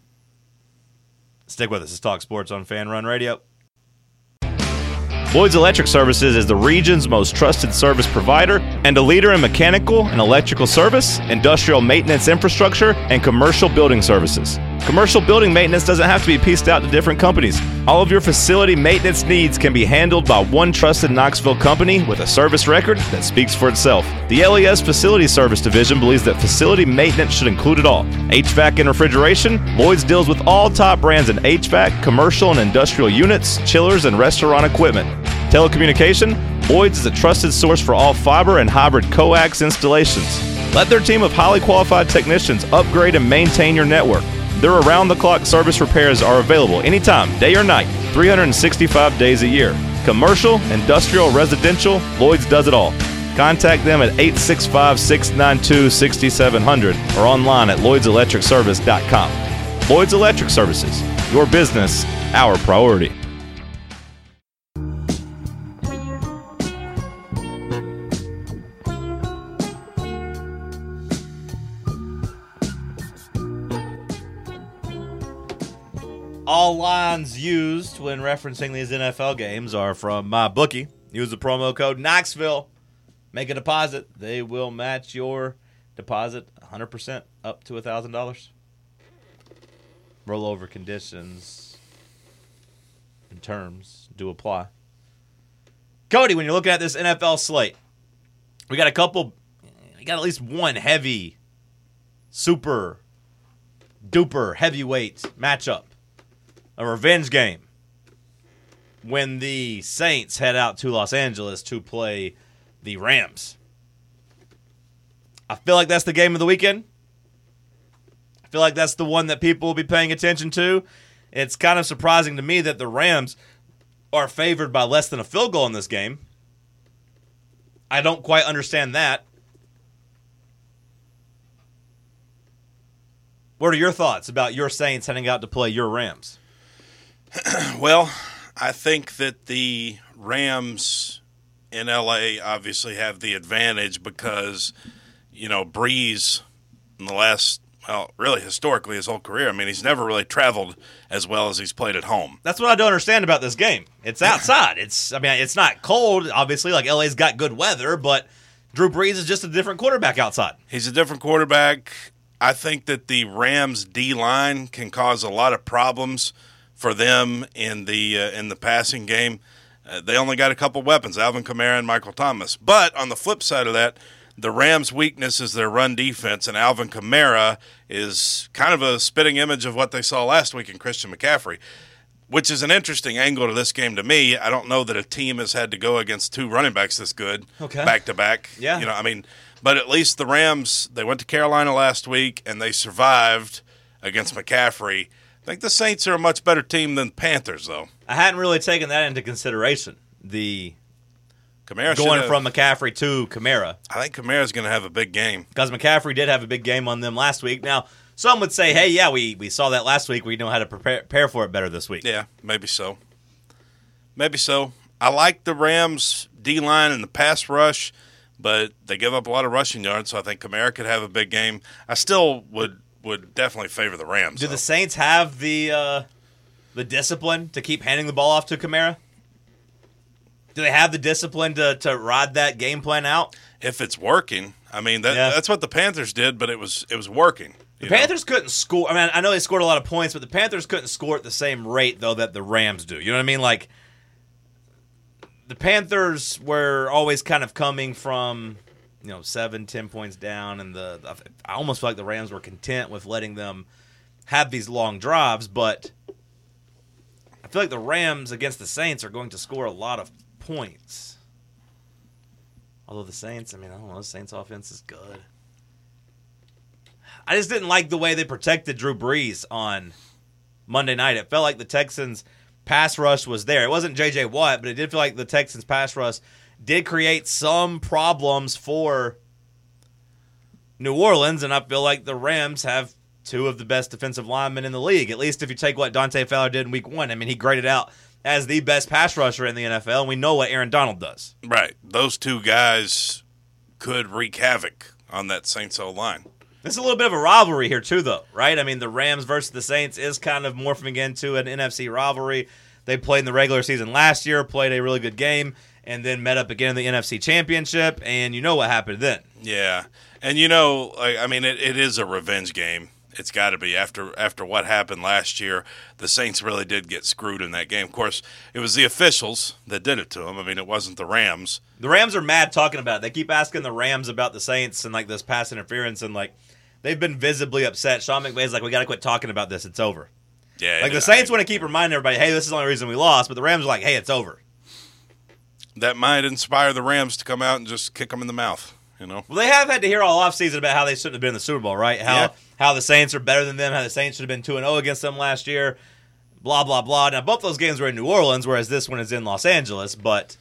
Stick with us. It's Talk Sports on Fan Run Radio. Lloyd's Electric Services is the region's most trusted service provider and a leader in mechanical and electrical service, industrial maintenance infrastructure, and commercial building services. Commercial building maintenance doesn't have to be pieced out to different companies. All of your facility maintenance needs can be handled by one trusted Knoxville company with a service record that speaks for itself. The LES Facility Service Division believes that facility maintenance should include it all. HVAC and refrigeration, Lloyd's deals with all top brands in HVAC, commercial and industrial units, chillers, and restaurant equipment. Telecommunication, Lloyd's is a trusted source for all fiber and hybrid coax installations. Let their team of highly qualified technicians upgrade and maintain your network. Their around-the-clock service repairs are available anytime, day or night, 365 days a year. Commercial, industrial, residential, Lloyd's does it all. Contact them at 865-692-6700 or online at LloydsElectricService.com. Lloyd's Electric Services, your business, our priority. All lines used when referencing these NFL games are from MyBookie. Use the promo code Knoxville. Make a deposit. They will match your deposit 100% up to $1,000. Rollover conditions and terms do apply. Cody, when you're looking at this NFL slate, we got at least one heavy, super duper heavyweight matchup. A revenge game when the Saints head out to Los Angeles to play the Rams. I feel like that's the game of the weekend. I feel like that's the one that people will be paying attention to. It's kind of surprising to me that the Rams are favored by less than a field goal in this game. I don't quite understand that. What are your thoughts about your Saints heading out to play your Rams? Well, I think that the Rams in L.A. obviously have the advantage because, Breeze in the last, really historically his whole career, he's never really traveled as well as he's played at home. That's what I don't understand about this game. It's outside. It's not cold, obviously, like L.A.'s got good weather, but Drew Brees is just a different quarterback outside. He's a different quarterback. I think that the Rams D-line can cause a lot of problems for them in the passing game. They only got a couple weapons, Alvin Kamara and Michael Thomas. But on the flip side of that, the Rams' weakness is their run defense, and Alvin Kamara is kind of a spitting image of what they saw last week in Christian McCaffrey, which is an interesting angle to this game to me. I don't know that a team has had to go against two running backs this good back-to-back. Yeah. But at least the Rams, they went to Carolina last week, and they survived against McCaffrey. I think the Saints are a much better team than the Panthers, though. I hadn't really taken that into consideration. The Kamara going from McCaffrey to Kamara. I think Kamara's going to have a big game. Because McCaffrey did have a big game on them last week. Now, some would say, hey, yeah, we saw that last week. We know how to prepare for it better this week. Yeah, maybe so. Maybe so. I like the Rams' D-line and the pass rush, but they give up a lot of rushing yards, so I think Kamara could have a big game. I still would definitely favor the Rams. Do the Saints have the discipline to keep handing the ball off to Kamara? Do they have the discipline to ride that game plan out? If it's working. I mean, that's what the Panthers did, but it was working. The Panthers couldn't score. I mean, I know they scored a lot of points, but the Panthers couldn't score at the same rate, though, that the Rams do. You know what I mean? Like, the Panthers were always kind of coming from, 7-10 points down, and I almost feel like the Rams were content with letting them have these long drives, but I feel like the Rams against the Saints are going to score a lot of points. Although the Saints, I don't know, the Saints offense is good. I just didn't like the way they protected Drew Brees on Monday night. It felt like the Texans' pass rush was there. It wasn't J.J. Watt, but it did feel like the Texans' pass rush did create some problems for New Orleans, and I feel like the Rams have two of the best defensive linemen in the league, at least if you take what Dante Fowler did in Week 1. I mean, he graded out as the best pass rusher in the NFL, and we know what Aaron Donald does. Right. Those two guys could wreak havoc on that Saints O-line. This is a little bit of a rivalry here, too, though, right? I mean, the Rams versus the Saints is kind of morphing into an NFC rivalry. They played in the regular season last year, played a really good game, and then met up again in the NFC Championship, and you know what happened then. Yeah. And, it is a revenge game. It's got to be. After what happened last year, the Saints really did get screwed in that game. Of course, it was the officials that did it to them. I mean, it wasn't the Rams. The Rams are mad talking about it. They keep asking the Rams about the Saints and, this pass interference, and, they've been visibly upset. Sean McVay's like, we got to quit talking about this. It's over. Yeah. The Saints want to keep reminding everybody, hey, this is the only reason we lost, but the Rams are like, hey, it's over. That might inspire the Rams to come out and just kick them in the mouth, Well, they have had to hear all offseason about how they shouldn't have been in the Super Bowl, right? How the Saints are better than them, how the Saints should have been 2-0 against them last year, blah, blah, blah. Now, both those games were in New Orleans, whereas this one is in Los Angeles, but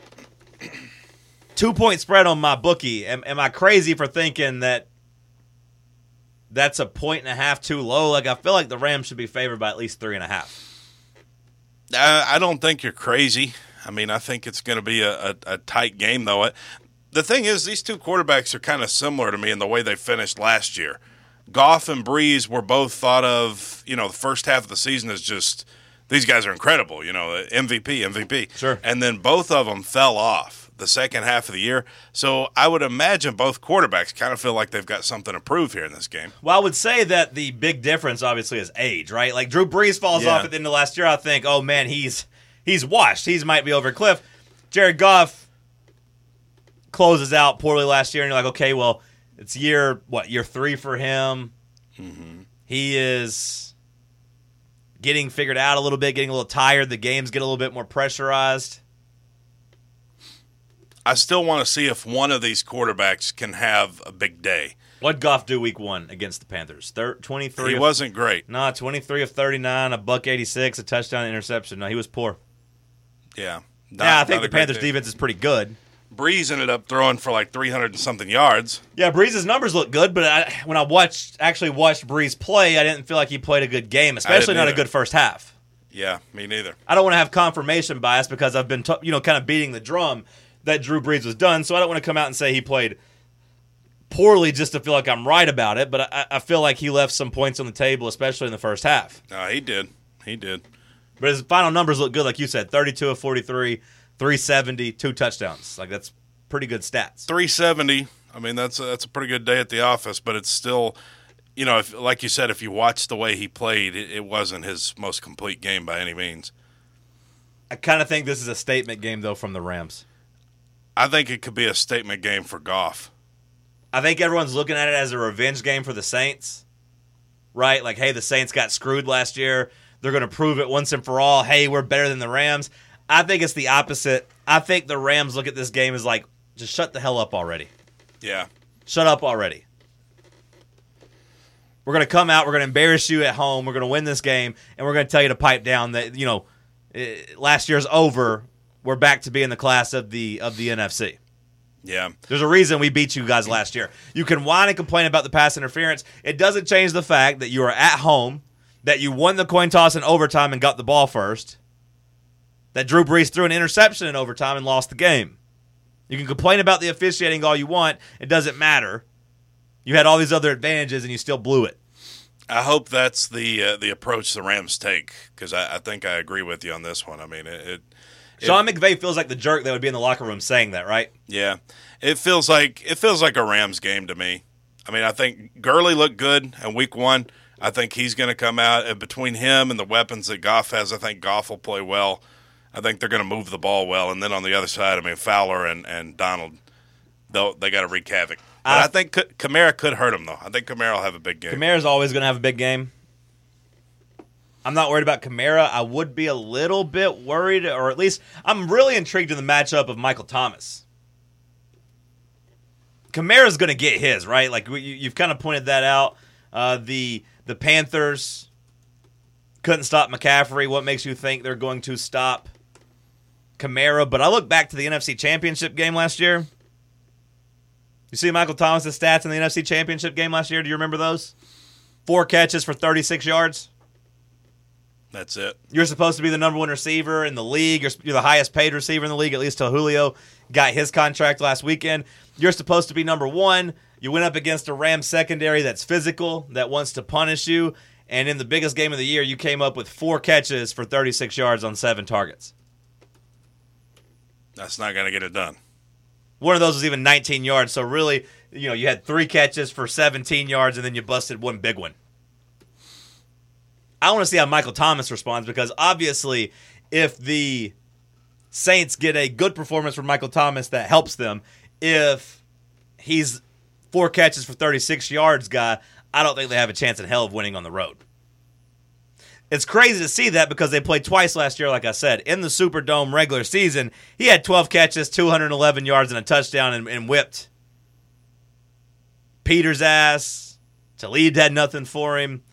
2-point spread on my bookie. Am I crazy for thinking that that's 1.5 too low? I feel like the Rams should be favored by at least 3.5. I don't think you're crazy. I think it's going to be a tight game, though. The thing is, these two quarterbacks are kind of similar to me in the way they finished last year. Goff and Breeze were both thought of, the first half of the season as just, these guys are incredible, MVP. Sure. And then both of them fell off the second half of the year. So I would imagine both quarterbacks kind of feel like they've got something to prove here in this game. Well, I would say that the big difference, obviously, is age, right? Like, Drew Brees falls off at the end of last year. I think, oh, man, he's washed. He might be over a cliff. Jared Goff closes out poorly last year, and you're like, okay, well, it's year 3 for him. Mm-hmm. He is getting figured out a little bit, getting a little tired. The games get a little bit more pressurized. I still want to see if one of these quarterbacks can have a big day. What'd Goff do week 1 against the Panthers? 23. He wasn't great. No, 23 of 39, $186, a touchdown, interception. No, he was poor. Yeah. I think the Panthers' defense is pretty good. Breeze ended up throwing for 300 and something yards. Yeah, Breeze's numbers look good, but when I actually watched Breeze play, I didn't feel like he played a good game, especially not a good first half. Yeah, me neither. I don't want to have confirmation bias because I've been kind of beating the drum that Drew Brees was done, so I don't want to come out and say he played poorly just to feel like I'm right about it, but I feel like he left some points on the table, especially in the first half. He did. But his final numbers look good, like you said, 32 of 43, 370, 2 touchdowns. That's pretty good stats. 370. That's a pretty good day at the office, but it's still, like you said, if you watch the way he played, it wasn't his most complete game by any means. I kind of think this is a statement game, though, from the Rams. I think it could be a statement game for Goff. I think everyone's looking at it as a revenge game for the Saints, right? Like, hey, the Saints got screwed last year. They're going to prove it once and for all. Hey, we're better than the Rams. I think it's the opposite. I think the Rams look at this game as like, just shut the hell up already. Yeah. Shut up already. We're going to come out. We're going to embarrass you at home. We're going to win this game, and we're going to tell you to pipe down that, last year's over. We're back to being the class of the NFC. Yeah. There's a reason we beat you guys last year. You can whine and complain about the pass interference. It doesn't change the fact that you are at home, that you won the coin toss in overtime and got the ball first, that Drew Brees threw an interception in overtime and lost the game. You can complain about the officiating all you want. It doesn't matter. You had all these other advantages, and you still blew it. I hope that's the approach the Rams take, because I think I agree with you on this one. I mean, Sean McVay feels like the jerk that would be in the locker room saying that, right? Yeah, it feels like a Rams game to me. I mean, I think Gurley looked good in Week 1. I think he's going to come out, and between him and the weapons that Goff has, I think Goff will play well. I think they're going to move the ball well, and then on the other side, I mean, Fowler and Donald, they got to wreak havoc. But I think Kamara could hurt him, though. I think Kamara will have a big game. Kamara's always going to have a big game. I'm not worried about Kamara. I would be a little bit worried, or at least I'm really intrigued in the matchup of Michael Thomas. Kamara's going to get his, right? Like you've kind of pointed that out. The Panthers couldn't stop McCaffrey. What makes you think they're going to stop Kamara? But I look back to the NFC Championship game last year. You see Michael Thomas' stats in the NFC Championship game last year? Do you remember those? 4 catches for 36 yards. That's it. You're supposed to be the number 1 receiver in the league. You're the highest paid receiver in the league, at least till Julio got his contract last weekend. You're supposed to be number 1. You went up against a Rams secondary that's physical, that wants to punish you. And in the biggest game of the year, you came up with 4 catches for 36 yards on 7 targets. That's not going to get it done. One of those was even 19 yards. So really, you had 3 catches for 17 yards, and then you busted one big one. I want to see how Michael Thomas responds, because obviously if the Saints get a good performance from Michael Thomas, that helps them. If he's 4 catches for 36 yards guy, I don't think they have a chance in hell of winning on the road. It's crazy to see that because they played twice last year, like I said. In the Superdome regular season, he had 12 catches, 211 yards, and a touchdown, and whipped Peter's ass. Talib had nothing for him.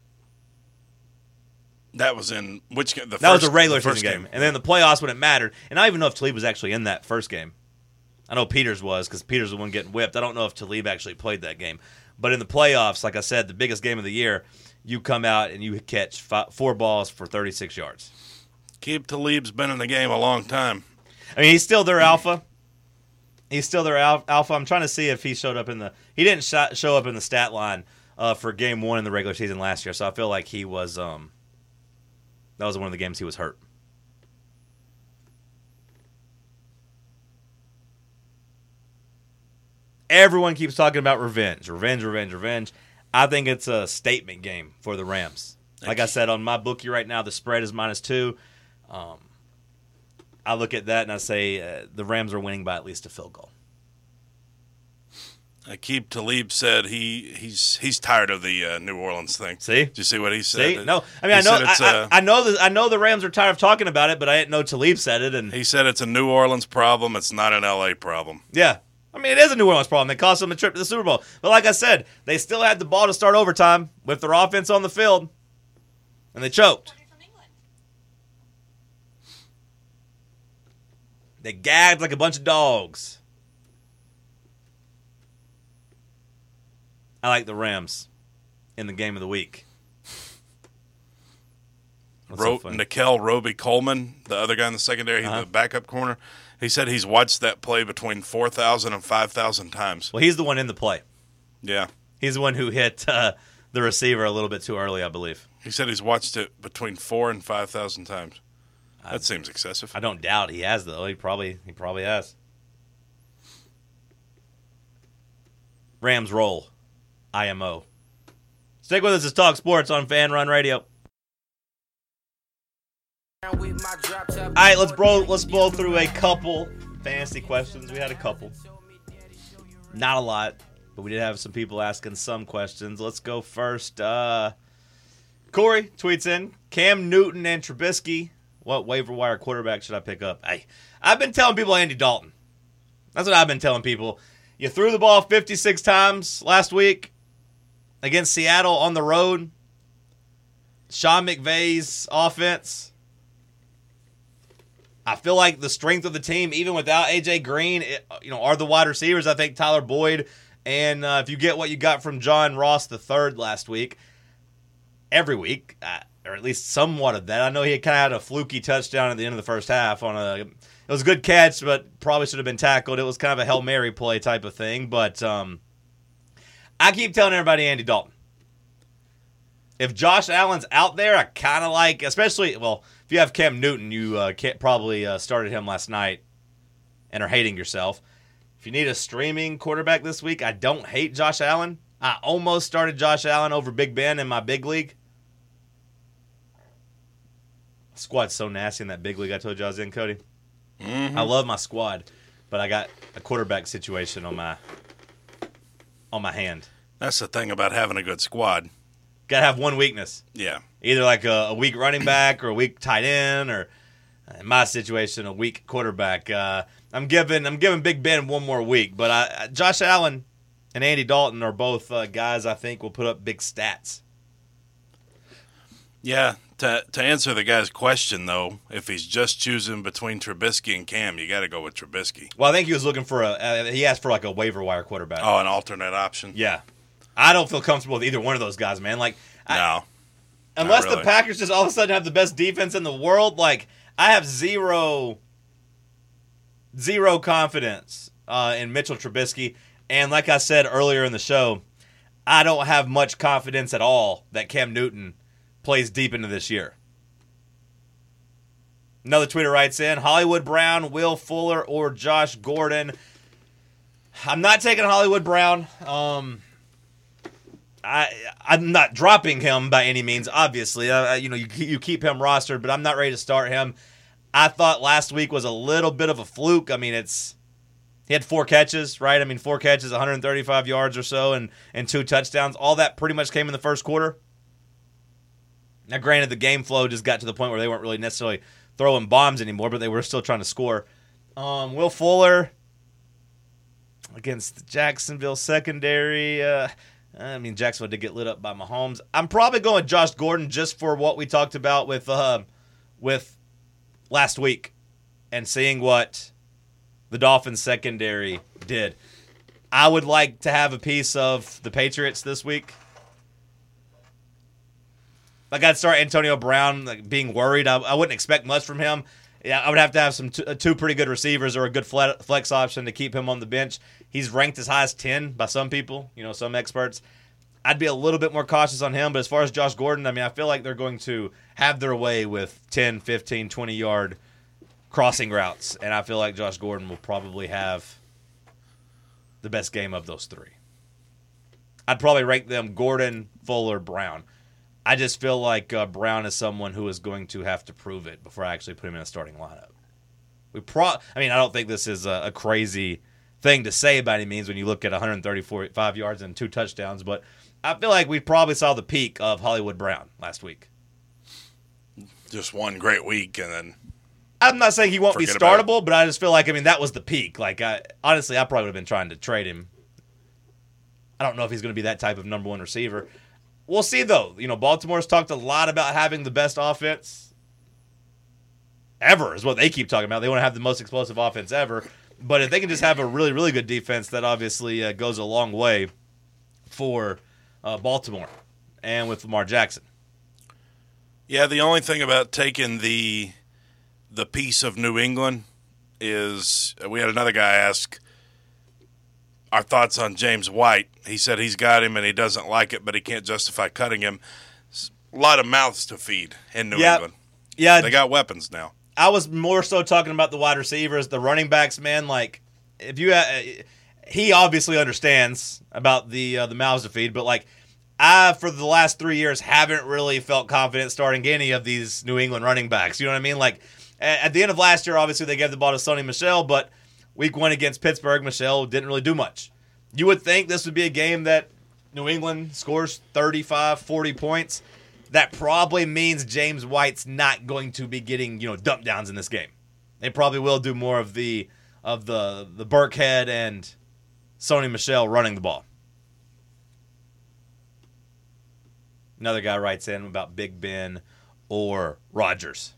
That was in which game? That was a regular season game. And then the playoffs when it mattered. And I don't even know if Talib was actually in that first game. I know Peters was, because Peters was the one getting whipped. I don't know if Talib actually played that game. But in the playoffs, like I said, the biggest game of the year, you come out and you catch 4 balls for 36 yards. Keep Talib's been in the game a long time. I mean, he's still their alpha. He's still their alpha. I'm trying to see if he showed up in the – he didn't show up in the stat line for game 1 in the regular season last year. So I feel like he was that was one of the games he was hurt. Everyone keeps talking about revenge. I think it's a statement game for the Rams. Like I said, on my bookie right now, the spread is -2. I look at that and I say the Rams are winning by at least a field goal. Aqib Talib said he's tired of the New Orleans thing. See? Did you see what he said? See? No, I mean I know the Rams are tired of talking about it, but I didn't know Talib said it. And he said it's a New Orleans problem. It's not an LA problem. Yeah. I mean, it is a New Orleans problem. They cost them a trip to the Super Bowl. But like I said, they still had the ball to start overtime with their offense on the field, and they choked. They gagged like a bunch of dogs. I like the Rams in the game of the week. Nickel Roby-Coleman, the other guy in the secondary, the backup corner, he said he's watched that play between 4,000 and 5,000 times. Well, he's the one in the play. Yeah. He's the one who hit the receiver a little bit too early, I believe. He said he's watched it between 4,000 and 5,000 times. That seems excessive. I don't doubt he has, though. He probably has. Rams roll. IMO. Stick with us as Talk Sports on Fan Run Radio. All right, let's blow through a couple fantasy questions. We had a couple. Not a lot, but we did have some people asking some questions. Let's go first. Corey tweets in, Cam Newton and Trubisky. What waiver wire quarterback should I pick up? I've been telling people Andy Dalton. That's what I've been telling people. You threw the ball 56 times last week against Seattle on the road. Sean McVay's offense. I feel like the strength of the team, even without A.J. Green, are the wide receivers. I think Tyler Boyd, and if you get what you got from John Ross III last week, every week, or at least somewhat of that. I know he kind of had a fluky touchdown at the end of the first half it was a good catch, but probably should have been tackled. It was kind of a Hail Mary play type of thing. But I keep telling everybody Andy Dalton. If Josh Allen's out there, I kind of like, especially, well, if you have Cam Newton, you probably started him last night and are hating yourself. If you need a streaming quarterback this week, I don't hate Josh Allen. I almost started Josh Allen over Big Ben in my big league. Squad's so nasty in that big league I told you I was in, Cody. Mm-hmm. I love my squad, but I got a quarterback situation on my hand. That's the thing about having a good squad. Got to have one weakness. Yeah. Either like a weak running back or a weak tight end, or in my situation, a weak quarterback. I'm giving Big Ben one more week, but Josh Allen and Andy Dalton are both guys I think will put up big stats. Yeah. To answer the guy's question, though, if he's just choosing between Trubisky and Cam, you got to go with Trubisky. Well, I think he was looking for he asked for like a waiver wire quarterback. Oh, an alternate option. Yeah. I don't feel comfortable with either one of those guys, man. Like, no. Unless really. The Packers just all of a sudden have the best defense in the world, like, I have zero confidence in Mitchell Trubisky. And like I said earlier in the show, I don't have much confidence at all that Cam Newton plays deep into this year. Another tweeter writes in, Hollywood Brown, Will Fuller, or Josh Gordon. I'm not taking Hollywood Brown. I'm not dropping him by any means, obviously. You keep him rostered, but I'm not ready to start him. I thought last week was a little bit of a fluke. I mean, he had 4 catches, right? I mean, 4 catches, 135 yards or so, and 2 touchdowns. All that pretty much came in the first quarter. Now, granted, the game flow just got to the point where they weren't really necessarily throwing bombs anymore, but they were still trying to score. Will Fuller against the Jacksonville secondary. Jacksonville did get lit up by Mahomes. I'm probably going Josh Gordon just for what we talked about with last week and seeing what the Dolphins secondary did. I would like to have a piece of the Patriots this week. Like, I'd start Antonio Brown, being worried. I wouldn't expect much from him. Yeah, I would have to have some two pretty good receivers or a good flex option to keep him on the bench. He's ranked as high as 10 by some people, some experts. I'd be a little bit more cautious on him, but as far as Josh Gordon, I feel like they're going to have their way with 10, 15, 20-yard crossing routes, and I feel like Josh Gordon will probably have the best game of those 3. I'd probably rank them Gordon, Fuller, Brown. I just feel like Brown is someone who is going to have to prove it before I actually put him in a starting lineup. I don't think this is a crazy thing to say by any means when you look at 135 yards and 2 touchdowns, but I feel like we probably saw the peak of Hollywood Brown last week. Just one great week, and then I'm not saying he won't be startable, but I just feel like, that was the peak. Like, honestly, I probably would have been trying to trade him. I don't know if he's going to be that type of number 1 receiver. We'll see, though. Baltimore's talked a lot about having the best offense ever, is what they keep talking about. They want to have the most explosive offense ever. But if they can just have a really, really good defense, that obviously goes a long way for Baltimore and with Lamar Jackson. Yeah, the only thing about taking the piece of New England is we had another guy ask our thoughts on James White. He said he's got him and he doesn't like it, but he can't justify cutting him. A lot of mouths to feed in New England. Yeah, they got weapons now. I was more so talking about the wide receivers, the running backs, man. Like, if you, he obviously understands about the mouths to feed, but like, I for the last 3 years haven't really felt confident starting any of these New England running backs. You know what I mean? Like, at the end of last year, obviously they gave the ball to Sony Michel, but week 1 against Pittsburgh, Michel didn't really do much. You would think this would be a game that New England scores 35, 40 points. That probably means James White's not going to be getting, dump downs in this game. They probably will do more of the Burkhead and Sony Michel running the ball. Another guy writes in about Big Ben or Rodgers.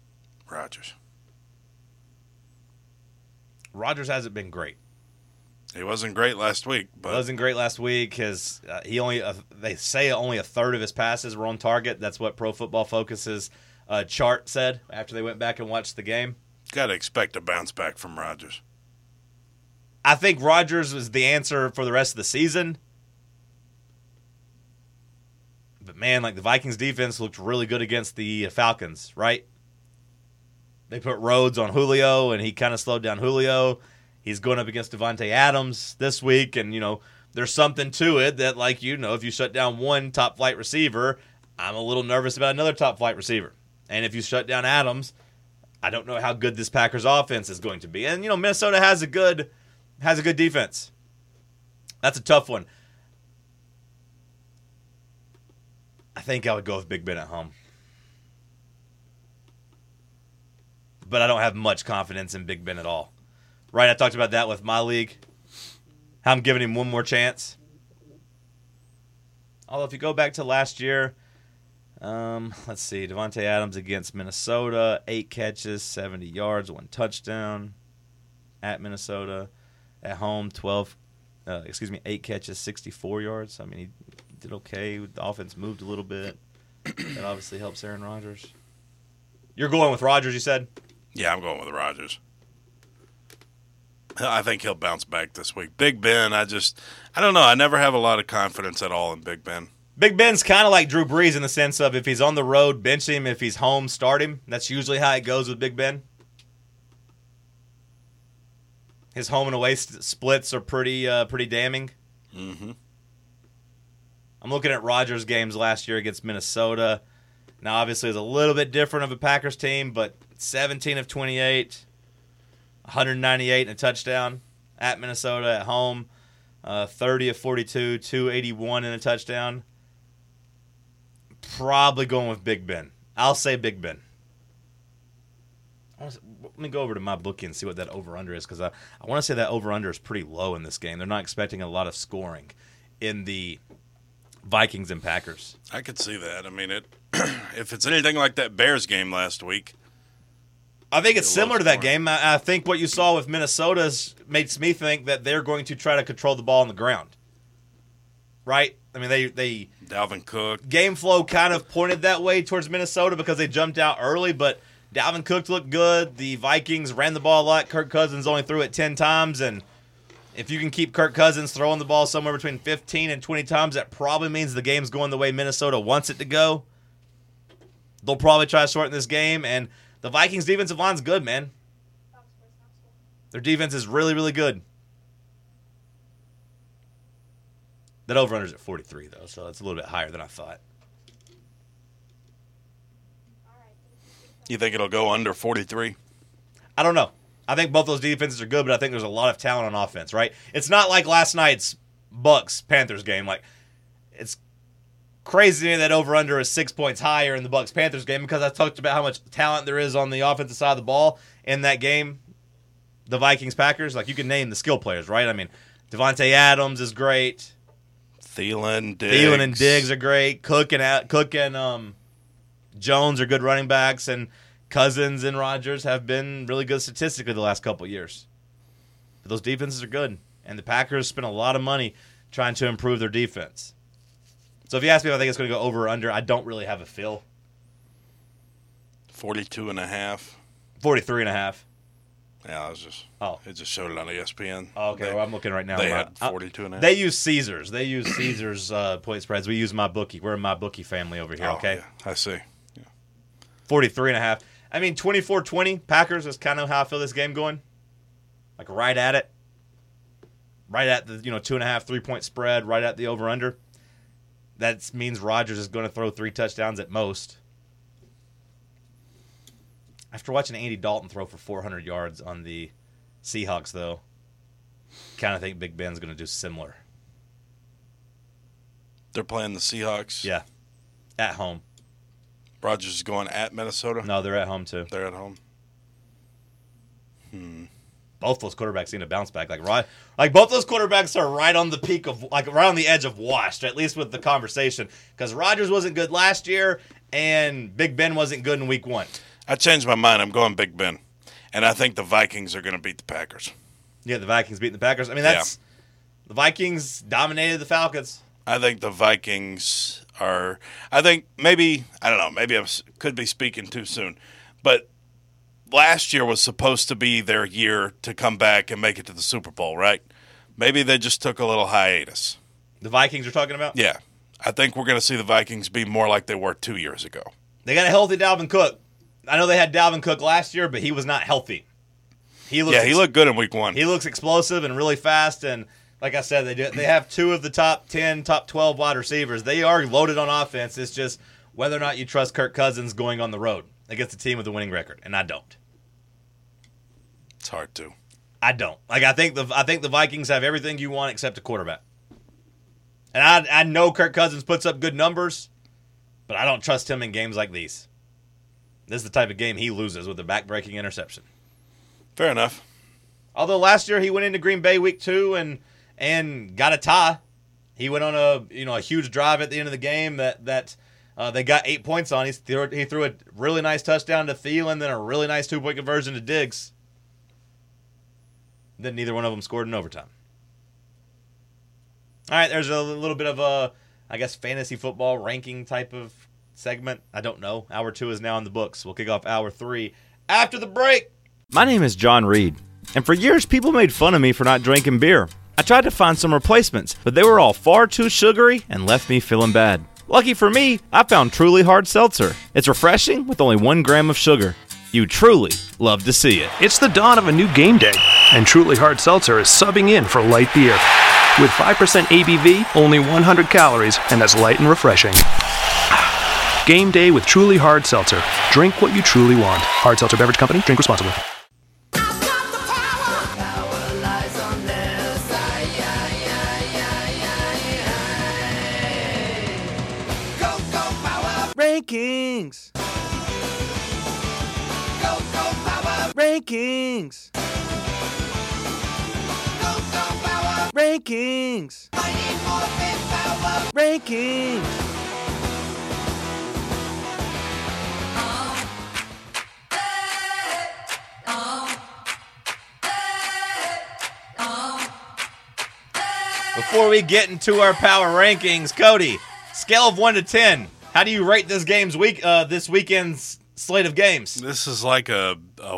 Rodgers. Rodgers hasn't been great. He wasn't great last week, but Wasn't great last week. They say only a third of his passes were on target. That's what Pro Football Focus's chart said after they went back and watched the game. got to expect a bounce back from Rodgers. I think Rodgers was the answer for the rest of the season. But, man, like the Vikings defense looked really good against the Falcons, right? They put Rhodes on Julio, and he kind of slowed down Julio. He's going up against Devontae Adams this week, and, there's something to it that, like, if you shut down one top-flight receiver, I'm a little nervous about another top-flight receiver. And if you shut down Adams, I don't know how good this Packers offense is going to be. And, Minnesota has a good defense. That's a tough one. I think I would go with Big Ben at home. But I don't have much confidence in Big Ben at all. Right, I talked about that with my league. How I'm giving him one more chance. Although if you go back to last year, let's see, Devontae Adams against Minnesota, 8 catches, 70 yards, 1 touchdown at Minnesota. At home, 8 catches, 64 yards. I mean, he did okay. The offense moved a little bit. That obviously helps Aaron Rodgers. You're going with Rodgers, you said? Yeah, I'm going with Rodgers. I think he'll bounce back this week. Big Ben, I don't know. I never have a lot of confidence at all in Big Ben. Big Ben's kind of like Drew Brees in the sense of if he's on the road, bench him. If he's home, start him. That's usually how it goes with Big Ben. His home and away splits are pretty damning. Mm-hmm. I'm looking at Rodgers' games last year against Minnesota. Now, obviously, it's a little bit different of a Packers team, but 17 of 28, 198 and a touchdown at Minnesota at home, 30 of 42, 281 and a touchdown. Probably going with Big Ben. I'll say Big Ben. Let me go over to my bookie and see what that over-under is, because I want to say that over-under is pretty low in this game. They're not expecting a lot of scoring in the Vikings and Packers. I could see that. I mean, if it's anything like that Bears game last week. I think it's similar to that game. I think what you saw with Minnesota makes me think that they're going to try to control the ball on the ground. Right? I mean, they Dalvin Cook. Game flow kind of pointed that way towards Minnesota because they jumped out early, but Dalvin Cook looked good. The Vikings ran the ball a lot. Kirk Cousins only threw it 10 times, and if you can keep Kirk Cousins throwing the ball somewhere between 15 and 20 times, that probably means the game's going the way Minnesota wants it to go. They'll probably try to shorten this game, and the Vikings' defensive line's good, man. Their defense is really, really good. That over-under's at 43, though, so that's a little bit higher than I thought. You think it'll go under 43? I don't know. I think both those defenses are good, but I think there's a lot of talent on offense, right? It's not like last night's Bucks-Panthers game. Like, it's crazy to me that over-under is 6 points higher in the Bucks-Panthers game because I talked about how much talent there is on the offensive side of the ball in that game. The Vikings-Packers, like, you can name the skill players, right? I mean, Devontae Adams is great. Thielen and Diggs are great. Cook and Jones are good running backs, and Cousins and Rodgers have been really good statistically the last couple of years. But those defenses are good, and the Packers spent a lot of money trying to improve their defense. So if you ask me if I think it's going to go over or under, I don't really have a feel. 42.5. 43.5. Yeah, it just showed it on ESPN. Oh, okay, well, I'm looking right now. They had 42.5. They use Caesars. They use Caesars point spreads. We use MyBookie. We're a MyBookie family over here, okay? Yeah, I see. Yeah. 43.5. I mean, 24-20, Packers is kind of how I feel this game going. Like right at it. Right at the 2.5, 3-point spread, right at the over-under. That means Rodgers is going to throw 3 touchdowns at most. After watching Andy Dalton throw for 400 yards on the Seahawks, though, kind of think Big Ben's going to do similar. They're playing the Seahawks? Yeah. At home. Rodgers is going at Minnesota? No, they're at home, too. They're at home. Both those quarterbacks need to bounce back. Like both those quarterbacks are right on the peak of, like, right on the edge of washed, at least with the conversation. Because Rodgers wasn't good last year, and Big Ben wasn't good in week 1. I changed my mind. I'm going Big Ben. And I think the Vikings are going to beat the Packers. Yeah, the Vikings beating the Packers. I mean, the Vikings dominated the Falcons. I think the Vikings are. I think maybe I don't know. Maybe I could be speaking too soon, but last year was supposed to be their year to come back and make it to the Super Bowl, right? Maybe they just took a little hiatus. The Vikings are talking about? Yeah, I think we're going to see the Vikings be more like they were 2 years ago. They got a healthy Dalvin Cook. I know they had Dalvin Cook last year, but he was not healthy. He looked good in week 1. He looks explosive and really fast, and like I said, they have 2 of the top 10, top 12 wide receivers. They are loaded on offense. It's just whether or not you trust Kirk Cousins going on the road against a team with a winning record, and I don't. It's hard to. I don't. Like I think the Vikings have everything you want except a quarterback. And I know Kirk Cousins puts up good numbers, but I don't trust him in games like these. This is the type of game he loses with a back-breaking interception. Fair enough. Although last year he went into Green Bay week 2 and got a tie. He went on a huge drive at the end of the game that they got 8 points on. He threw a really nice touchdown to Thielen, then a really nice 2-point conversion to Diggs. Then neither one of them scored in overtime. All right, there's a little bit of a, I guess, fantasy football ranking type of segment. I don't know. Hour 2 is now in the books. We'll kick off Hour 3 after the break. My name is John Reed, and for years people made fun of me for not drinking beer. I tried to find some replacements, but they were all far too sugary and left me feeling bad. Lucky for me, I found Truly Hard Seltzer. It's refreshing with only 1 gram of sugar. You truly love to see it. It's the dawn of a new game day, and Truly Hard Seltzer is subbing in for light beer. With 5% ABV, only 100 calories, and that's light and refreshing. Game day with Truly Hard Seltzer. Drink what you truly want. Hard Seltzer Beverage Company. Drink responsibly. Rankings. Rankings. Rankings. Rankings. Before we get into our power rankings, Cody, scale of 1 to 10, how do you rate this weekend's slate of games? This is like a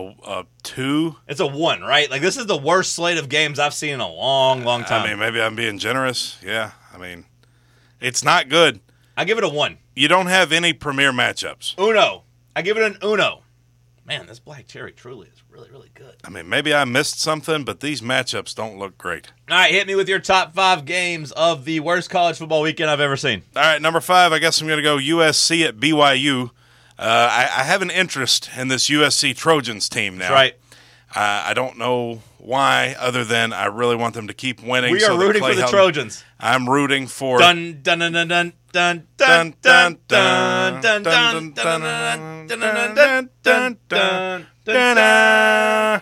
2. It's a 1, right? Like, this is the worst slate of games I've seen in a long, long time. I mean, maybe I'm being generous. Yeah, I mean, it's not good. I give it a 1. You don't have any premier matchups. Uno. I give it an Uno. Man, this Black Cherry truly is really, really good. I mean, maybe I missed something, but these matchups don't look great. All right, hit me with your top 5 games of the worst college football weekend I've ever seen. All right, number 5, I guess I'm going to go USC at BYU. I have an interest in this USC Trojans team now. That's right. I don't know why, other than I really want them to keep winning. We are rooting for the Trojans. I'm rooting for. Dun dun dun dun dun dun dun dun dun dun dun dun dun dun dun dun.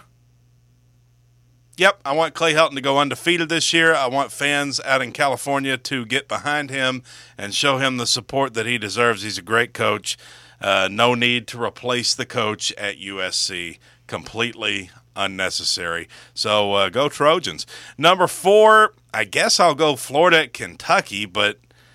Yep, I want Clay Helton to go undefeated this year. I want fans out in California to get behind him and show him the support that he deserves. He's a great coach. No need to replace the coach at USC. Completely unnecessary. So go Trojans. Number 4, I guess I'll go Florida at Kentucky, but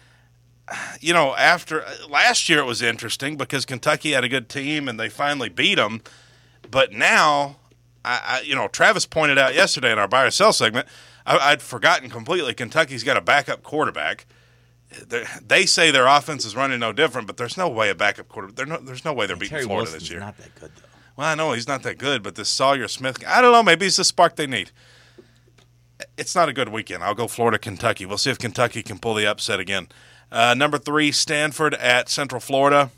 after last year it was interesting because Kentucky had a good team and they finally beat them. But now, Travis pointed out yesterday in our buy or sell segment, I'd forgotten completely Kentucky's got a backup quarterback. They say their offense is running no different, but there's no way a backup quarterback. There's no way they're beating Florida Wilson's this year. Not that good though. Well, I know he's not that good, but this Sawyer Smith, I don't know. Maybe he's the spark they need. It's not a good weekend. I'll go Florida, Kentucky. We'll see if Kentucky can pull the upset again. Number 3, Stanford at Central Florida.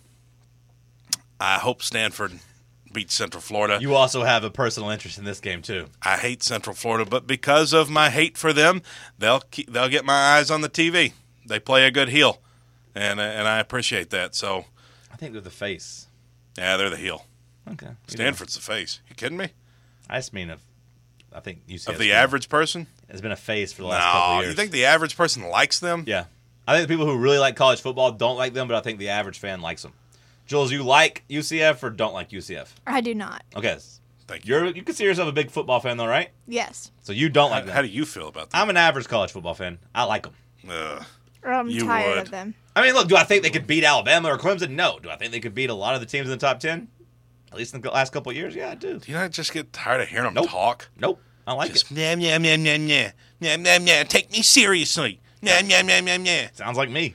I hope Stanford beats Central Florida. You also have a personal interest in this game too. I hate Central Florida, but because of my hate for them, they'll get my eyes on the TV. They play a good heel, and I appreciate that. So I think they're the face. Yeah, they're the heel. Okay. Stanford's the face. You kidding me? I just mean I think UCF. Of the average person? Has been a face for the last couple of years. You think the average person likes them? Yeah. I think the people who really like college football don't like them, but I think the average fan likes them. Jules, you like UCF or don't like UCF? I do not. Okay. Thank you. You consider yourself a big football fan, though, right? Yes. So you don't like How them. do you feel about that? You don't like them. How do you feel about that? I'm an average college football fan. I like them. I'm You tired would. of them. I mean, look, do I think they could beat Alabama or Clemson? No. Do I think they could beat a lot of the teams in the top 10? At least in the last couple of years? Yeah, I do. Do you not just get tired of hearing them Nope. talk? Nope. I like Just it. nah, nah, nah, nah, nah. Nah, nah, nah. Take me seriously. Nah, nah, nah, nah, nah. Sounds like me.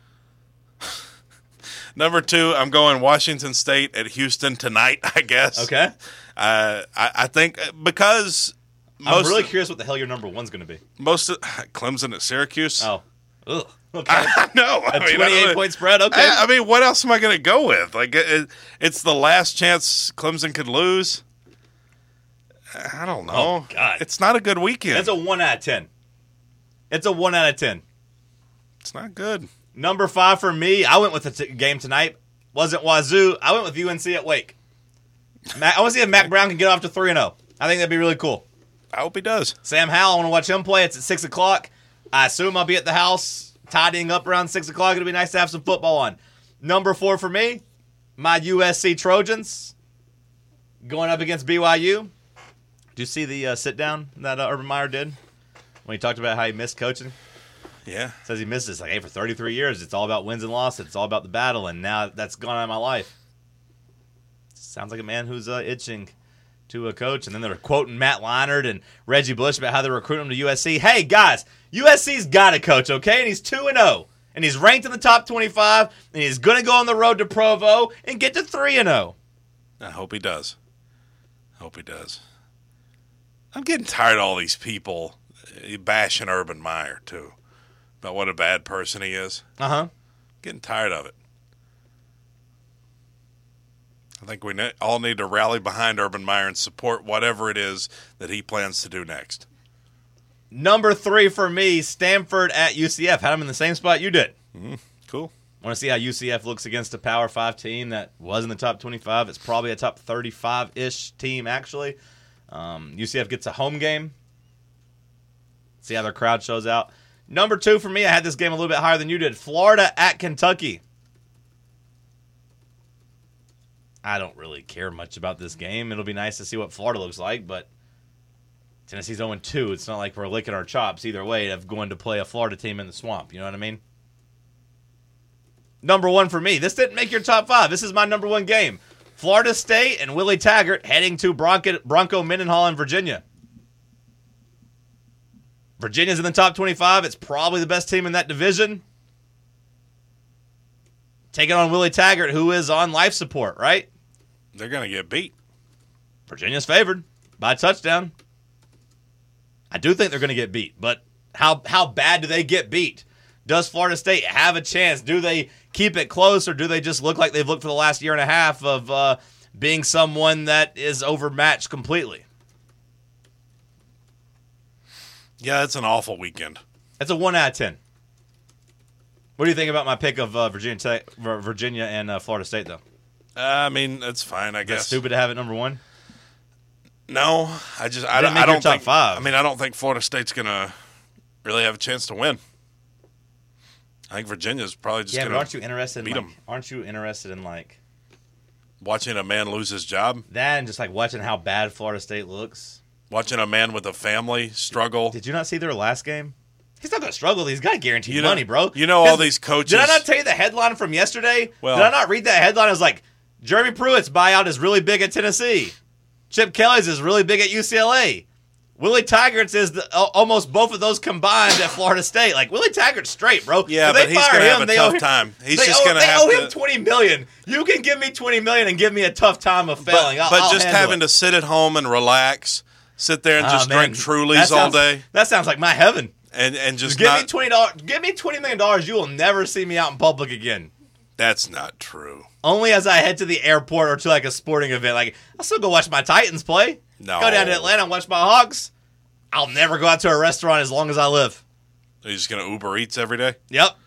Number 2, I'm going Washington State at Houston tonight, I guess. Okay. I think because I'm really curious what the hell your number one's going to be. most of Clemson at Syracuse. Oh. Ugh. Okay. I know. A 28-point spread? Okay. I mean, what else am I going to go with? Like, it's the last chance Clemson could lose. I don't know. Oh, God. It's not a good weekend. That's a 1 out of 10. It's a 1 out of 10. It's not good. Number 5 for me, I went with the game tonight. Wasn't Wazoo. I went with UNC at Wake. I want to see if Mac Brown can get off to 3-0. I think that'd be really cool. I hope he does. Sam Howell, I want to watch him play. It's at 6 o'clock. I assume I'll be at the house tidying up around 6 o'clock. It'll be nice to have some football on. Number 4 for me, my USC Trojans going up against BYU. Do you see the sit-down that Urban Meyer did when he talked about how he missed coaching? Yeah. Says he missed it. It's like, hey, for 33 years, it's all about wins and losses. It's all about the battle, and now that's gone out of my life. Sounds like a man who's itching to a coach. And then they're quoting Matt Leinart and Reggie Bush about how they're recruiting him to USC. Hey, guys, USC's got a coach, okay? And he's 2-0. And he's ranked in the top 25, and he's going to go on the road to Provo and get to 3-0. I hope he does. I'm getting tired of all these people bashing Urban Meyer, too, about what a bad person he is. Uh-huh. Getting tired of it. I think we all need to rally behind Urban Meyer and support whatever it is that he plans to do next. Number 3 for me, Stanford at UCF. Had him in the same spot you did. Cool. Want to see how UCF looks against a Power 5 team that was in the top 25. It's probably a top 35-ish team, actually. UCF gets a home game. See how their crowd shows out. Number 2 for me, I had this game a little bit higher than you did. Florida at Kentucky. I don't really care much about this game. It'll be nice to see what Florida looks like, but Tennessee's 0-2. It's not like we're licking our chops either way of going to play a Florida team in the swamp. You know what I mean? Number 1 for me. This didn't make your top 5. This is my number 1 game. Florida State and Willie Taggart heading to Bronco Mendenhall in Virginia. Virginia's in the top 25. It's probably the best team in that division. Taking on Willie Taggart, who is on life support, right? They're going to get beat. Virginia's favored by a touchdown. I do think they're going to get beat, but how bad do they get beat? Does Florida State have a chance? Do they keep it close, or do they just look like they've looked for the last year and a half of being someone that is overmatched completely? Yeah, it's an awful weekend. That's a 1 out of 10. What do you think about my pick of Virginia and Florida State, though? I mean, it's fine, I Is that guess. stupid to have it number 1? No, I Didn't make your don't top think. 5. I mean, I don't think Florida State's going to really have a chance to win. I think Virginia's probably just Yeah, going but aren't to you interested in beat 'em. aren't you interested in watching a man lose his job, that and just watching how bad Florida State looks? watching a man with a family struggle. Did you not see their last game? He's not going to struggle. He's got guaranteed You know- money, bro. you know all these coaches- Did I not tell you the headline from yesterday? Well- Did I not read that headline? It was like, Jeremy Pruitt's buyout is really big at Tennessee. Chip Kelly's is really big at UCLA. Willie Taggart's is almost both of those combined at Florida State. Willie Taggart's straight, bro. Yeah, If they but he's fire going to him, have a they owe tough him- time. He's they just owe- going to they have owe to. him $20 million. You can give me $20 million and give me a tough time of failing. But I'll just handle having it. to sit at home and relax, sit there and just Man, drink Trulies all day, That sounds like my heaven. and just Give not. me $20. Give me $20 million. You will never see me out in public again. That's not true. Only as I head to the airport or to a sporting event. I'll still go watch my Titans play. No. Go down to Atlanta and watch my Hawks. I'll never go out to a restaurant as long as I live. Are you just going to Uber Eats every day? Yep.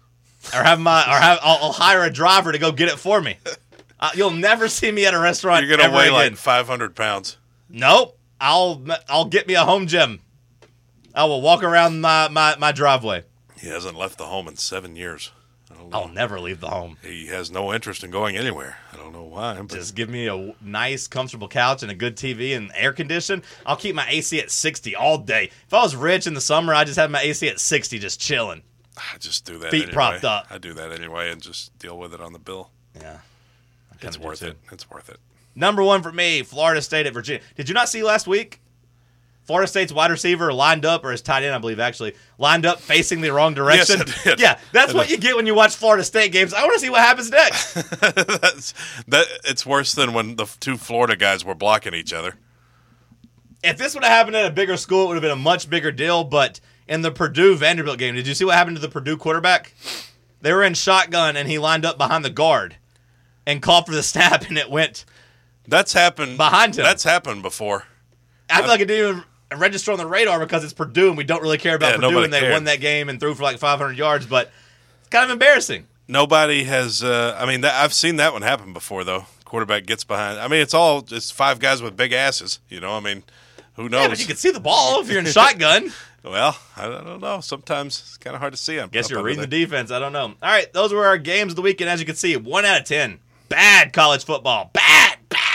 I'll hire a driver to go get it for me. You'll never see me at a restaurant. You're going to weigh again. 500 pounds. Nope. I'll get me a home gym. I will walk around my driveway. He hasn't left the home in 7 years. I don't know. I'll never leave the home. He has no interest in going anywhere. I don't don't know why. But Just give me a nice, comfortable couch and a good TV and air condition. I'll keep my AC at 60 all day. If I was rich in the summer, I'd just have my AC at 60, just chilling. I just do that Feet anyway. propped up. I do that anyway and just deal with it on the bill. Yeah. It's worth it. It's worth it. Number 1 for me, Florida State at Virginia. Did you not see last week? Florida State's wide receiver lined up, or his tight end, I believe, actually, lined up facing the wrong direction. Yes, I did. Yeah, that's what you get when you watch Florida State games. I want to see what happens next. It's worse than when the two Florida guys were blocking each other. If this would have happened at a bigger school, it would have been a much bigger deal, but in the Purdue-Vanderbilt game, did you see what happened to the Purdue quarterback? They were in shotgun, and he lined up behind the guard and called for the snap, and it went That's happened behind him. That's happened before. I feel like it didn't even register on the radar because it's Purdue, and we don't really care about Purdue, nobody and they cared. won that game and threw for like 500 yards, but it's kind of embarrassing. Nobody has. I've seen that one happen before, though. Quarterback gets behind. I mean, it's 5 guys with big asses. You know, I mean, who knows? Yeah, but you can see the ball if you're in shotgun. Well, I don't know. Sometimes it's kind of hard to see them. Guess you're reading the defense. I don't know. All right, those were our games of the weekend. As you can see, 1 out of 10. Bad college football. Bad.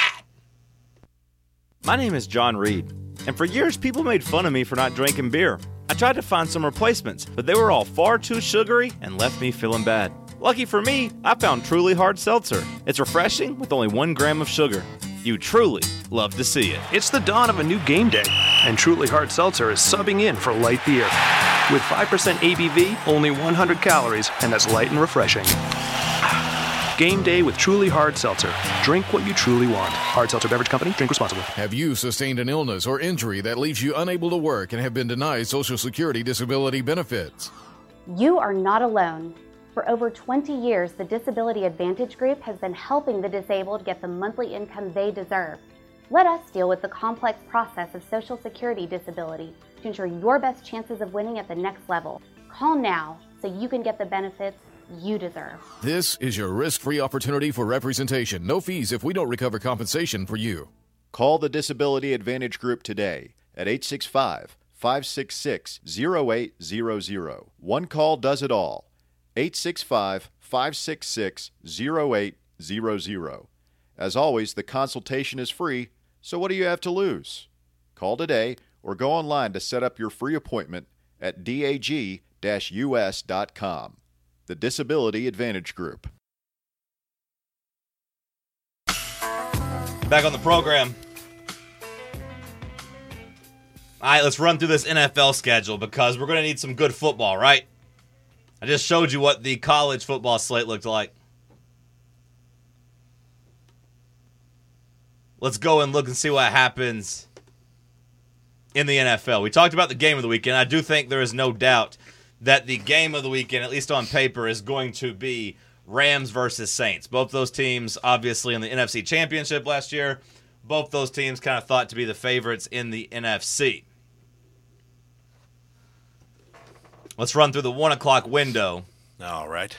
My name is John Reed, and for years people made fun of me for not drinking beer. I tried to find some replacements, but they were all far too sugary and left me feeling bad. Lucky for me, I found Truly Hard Seltzer. It's refreshing with only 1 gram of sugar. You truly love to see it. It's the dawn of a new game day, and Truly Hard Seltzer is subbing in for light beer. With 5% ABV, only 100 calories, and that's light and refreshing. Game day with Truly Hard Seltzer. Drink what you truly want. Hard Seltzer Beverage Company. Drink responsibly. Have you sustained an illness or injury that leaves you unable to work and have been denied Social Security disability benefits? You are not alone. For over 20 years, the Disability Advantage Group has been helping the disabled get the monthly income they deserve. Let us deal with the complex process of Social Security disability to ensure your best chances of winning at the next level. Call now so you can get the benefits you deserve. This is your risk-free opportunity for representation. No fees if we don't recover compensation for you. Call the Disability Advantage Group today at 865-566-0800. One call does it all. 865-566-0800. As always, the consultation is free, so what do you have to lose? Call today or go online to set up your free appointment at dag-us.com. The Disability Advantage Group. Back on the program. All right, let's run through this NFL schedule because we're going to need some good football, right? I just showed you what the college football slate looked like. Let's go and look and see what happens in the NFL. We talked about the game of the weekend. I do think there is no doubt that the game of the weekend, at least on paper, is going to be Rams versus Saints. Both those teams, obviously, in the NFC Championship last year, both those teams kind of thought to be the favorites in the NFC. Let's run through the 1 o'clock window. All right.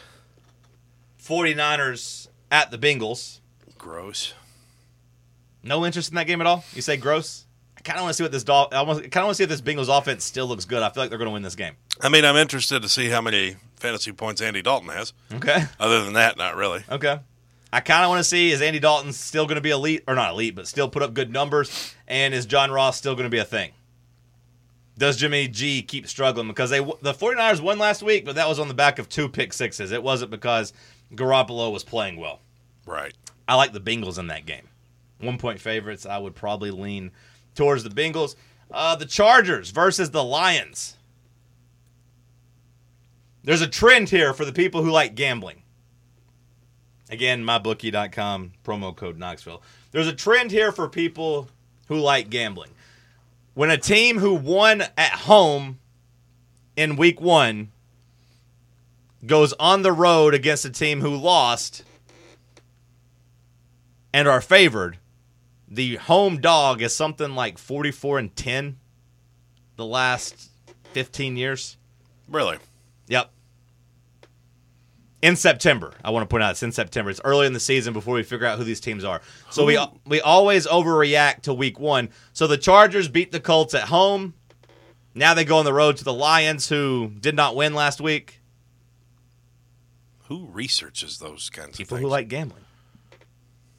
49ers at the Bengals. Gross. No interest in that game at all? You say gross? I kind of want to see what this see if this Bengals offense still looks good. I feel like they're going to win this game. I mean, I'm interested to see how many fantasy points Andy Dalton has. Okay. Other than that, not really. Okay. I kind of want to see, is Andy Dalton still going to be elite, or not elite, but still put up good numbers, and is John Ross still going to be a thing? Does Jimmy G keep struggling? Because the 49ers won last week, but that was on the back of 2 pick sixes. It wasn't because Garoppolo was playing well. Right. I like the Bengals in that game. 1-point favorites, I would probably lean towards the Bengals. The Chargers versus the Lions. There's a trend here for the people who like gambling. Again, mybookie.com, promo code Knoxville. There's a trend here for people who like gambling. When a team who won at home in week 1 goes on the road against a team who lost and are favored, the home dog is something like 44-10 the last 15 years. Really? Yep. In September. I want to point out it's in September. It's early in the season before we figure out who these teams are. So we always overreact to week 1. So the Chargers beat the Colts at home. Now they go on the road to the Lions, who did not win last week. Who researches those kinds of things? People who like gambling.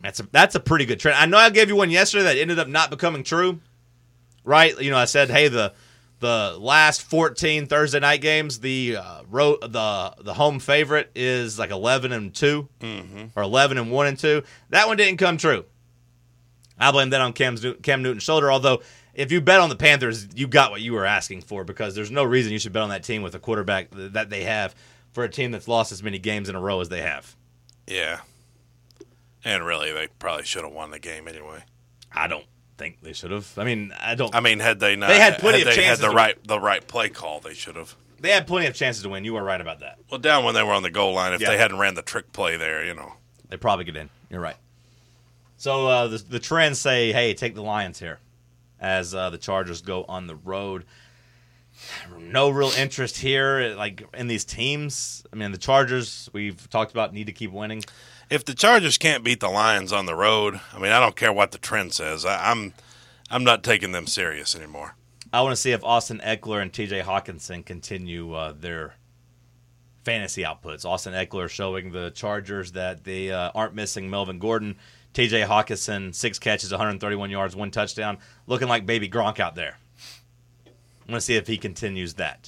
That's a pretty good trend. I know I gave you one yesterday that ended up not becoming true, right? You know, I said, hey, the last 14 Thursday night games, the home favorite is like 11-2 or 11-1-2. That one didn't come true. I blame that on Cam Newton's shoulder. Although, if you bet on the Panthers, you got what you were asking for, because there's no reason you should bet on that team with a quarterback that they have for a team that's lost as many games in a row as they have. Yeah. And really, they probably should have won the game anyway. I don't think they should have. I mean, I don't. I mean, had they not, they had plenty of they chances. Had the right play call, they should have. They had plenty of chances to win. You were right about that. Well, down when they were on the goal line, if they hadn't ran the trick play there, they probably get in. You're right. So the trends say, hey, take the Lions here, as the Chargers go on the road. No real interest here, like in these teams. I mean, the Chargers, we've talked about, need to keep winning. If the Chargers can't beat the Lions on the road, I mean, I don't care what the trend says. I'm not taking them serious anymore. I want to see if Austin Eckler and T.J. Hawkinson continue their fantasy outputs. Austin Eckler showing the Chargers that they aren't missing Melvin Gordon. T.J. Hawkinson, 6 catches, 131 yards, 1 touchdown, looking like baby Gronk out there. I want to see if he continues that.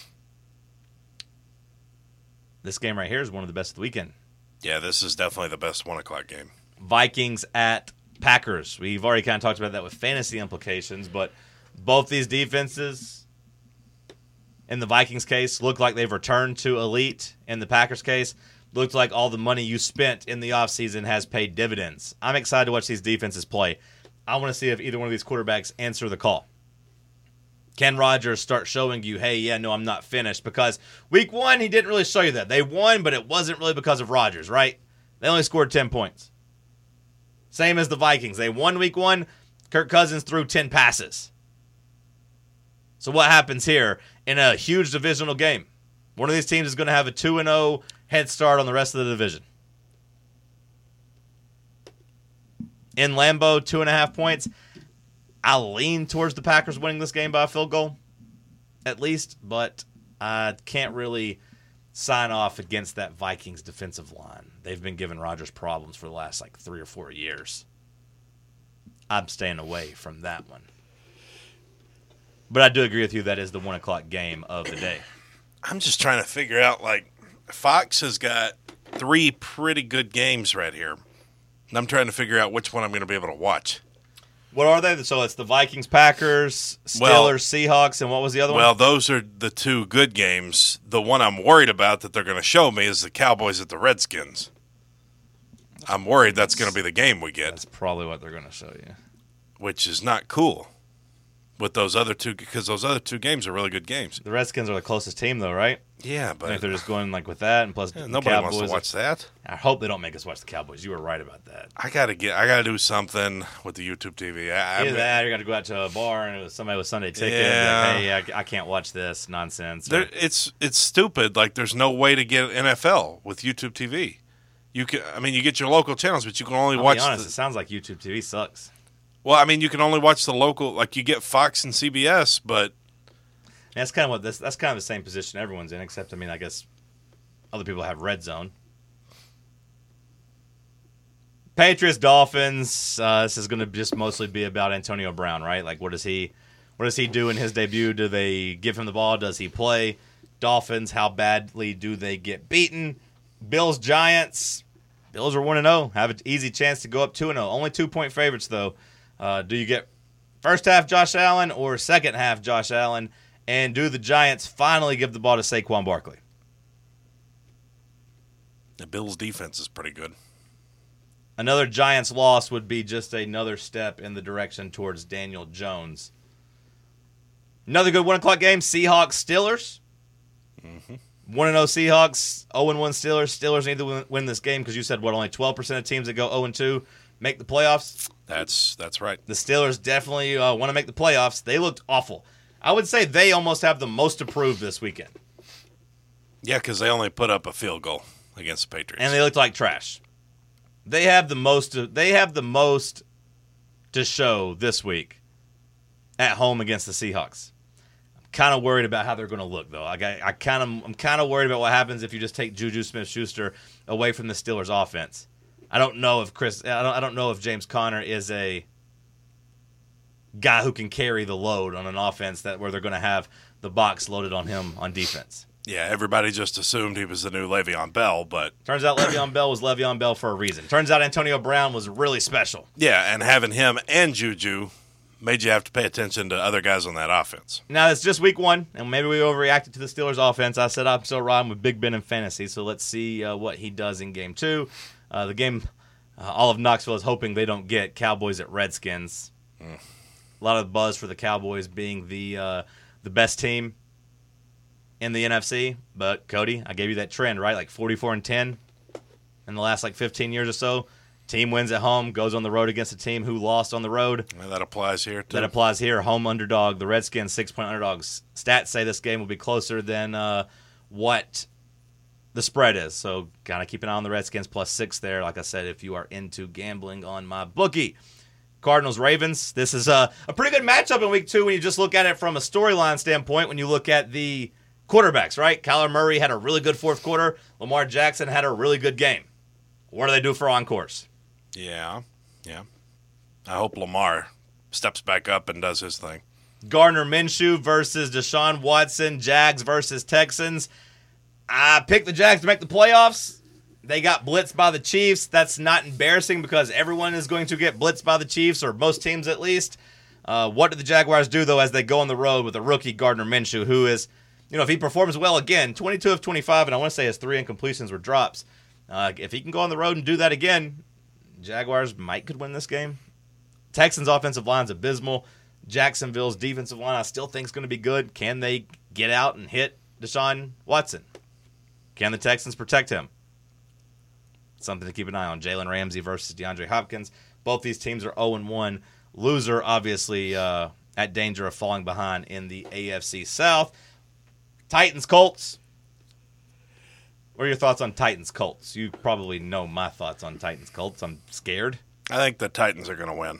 This game right here is one of the best of the weekend. Yeah, this is definitely the best 1 o'clock game. Vikings at Packers. We've already kind of talked about that with fantasy implications, but both these defenses, in the Vikings case, look like they've returned to elite. In the Packers case, looked like all the money you spent in the offseason has paid dividends. I'm excited to watch these defenses play. I want to see if either one of these quarterbacks answer the call. Can Rodgers start showing you, hey, yeah, no, I'm not finished? Because week 1, he didn't really show you that. They won, but it wasn't really because of Rodgers, right? They only scored 10 points. Same as the Vikings. They won week 1. Kirk Cousins threw 10 passes. So what happens here in a huge divisional game? One of these teams is going to have a 2-0 head start on the rest of the division. In Lambeau, 2.5 points. I'll lean towards the Packers winning this game by a field goal, at least, but I can't really sign off against that Vikings defensive line. They've been giving Rodgers problems for the last 3 or 4 years. I'm staying away from that one. But I do agree with you, that is the 1 o'clock game of the day. I'm just trying to figure out, Fox has got 3 pretty good games right here. And I'm trying to figure out which one I'm going to be able to watch. What are they? So it's the Vikings, Packers, Steelers, Seahawks, and what was the other one? Well, those are the 2 good games. The one I'm worried about that they're going to show me is the Cowboys at the Redskins. I'm worried that's going to be the game we get. That's probably what they're going to show you. Which is not cool with those other 2, because those other 2 games are really good games. The Redskins are the closest team, though, right? Yeah, but I think they're just going with that, and plus the nobody Cowboys. wants to watch that. I hope they don't make us watch the Cowboys. You were right about that. I gotta do something with the YouTube TV. Either that, or you got to go out to a bar and somebody with Sunday ticket. Yeah. Hey, I can't watch this nonsense. It's stupid. There's no way to get NFL with YouTube TV. You get your local channels, but you can only watch. Be honest, it sounds like YouTube TV sucks. Well, you can only watch the local. You get Fox and CBS, but that's kind of that's kind of the same position everyone's in, except I guess other people have Red Zone. Patriots, Dolphins. This is going to just mostly be about Antonio Brown, right? What does he do in his debut? Do they give him the ball? Does he play? Dolphins, how badly do they get beaten? Bills, Giants. Bills are 1-0. Have an easy chance to go up 2-0. Only 2-point favorites, though. Do you get first half Josh Allen or second half Josh Allen? And do the Giants finally give the ball to Saquon Barkley? The Bills' defense is pretty good. Another Giants loss would be just another step in the direction towards Daniel Jones. Another good 1 o'clock game, Seahawks-Steelers. 1-0 Seahawks, 0-1 Steelers. Steelers need to win this game because you said, only 12% of teams that go 0-2 make the playoffs? That's right. The Steelers definitely want to make the playoffs. They looked awful. I would say they almost have the most to prove this weekend. Yeah, because they only put up a field goal against the Patriots. And they looked like trash. They have the most to show this week at home against the Seahawks. I'm kind of worried about how they're going to look, though. I'm kind of worried about what happens if you just take Juju Smith-Schuster away from the Steelers' offense. I don't know if I don't know if James Conner is a guy who can carry the load on an offense where they're going to have the box loaded on him on defense. Yeah, everybody just assumed he was the new Le'Veon Bell, but turns out Le'Veon Bell was Le'Veon Bell for a reason. Turns out Antonio Brown was really special. Yeah, and having him and Juju made you have to pay attention to other guys on that offense. Now, it's just week 1, and maybe we overreacted to the Steelers' offense. I said I'm still riding with Big Ben in fantasy, so let's see what he does in game 2. The game all of Knoxville is hoping they don't get, Cowboys at Redskins. A lot of buzz for the Cowboys being the best team in the NFC, but Cody, I gave you that trend, right? Like 44-10 in the last 15 years or so. Team wins at home, goes on the road against a team who lost on the road. Well, that applies here, too. That applies here. Home underdog. The Redskins, 6-point underdogs. Stats say this game will be closer than what the spread is. So kind of keep an eye on the Redskins +6 there. Like I said, if you are into gambling on my bookie. Cardinals-Ravens. This is a pretty good matchup in week 2 when you just look at it from a storyline standpoint. When you look at the quarterbacks, right? Kyler Murray had a really good fourth quarter. Lamar Jackson had a really good game. What do they do for encores? Yeah. I hope Lamar steps back up and does his thing. Gardner Minshew versus Deshaun Watson. Jags versus Texans. I picked the Jags to make the playoffs. They got blitzed by the Chiefs. That's not embarrassing because everyone is going to get blitzed by the Chiefs, or most teams at least. What do the Jaguars do, though, as they go on the road with a rookie Gardner Minshew, who is, if he performs well again, 22 of 25, and I want to say his 3 incompletions were drops. If he can go on the road and do that again, Jaguars could win this game. Texans' offensive line's abysmal. Jacksonville's defensive line I still think is going to be good. Can they get out and hit Deshaun Watson? Can the Texans protect him? Something to keep an eye on. Jalen Ramsey versus DeAndre Hopkins. Both these teams are 0-1. Loser, obviously, at danger of falling behind in the AFC South. Titans-Colts. What are your thoughts on Titans-Colts? You probably know my thoughts on Titans-Colts. I'm scared. I think the Titans are going to win.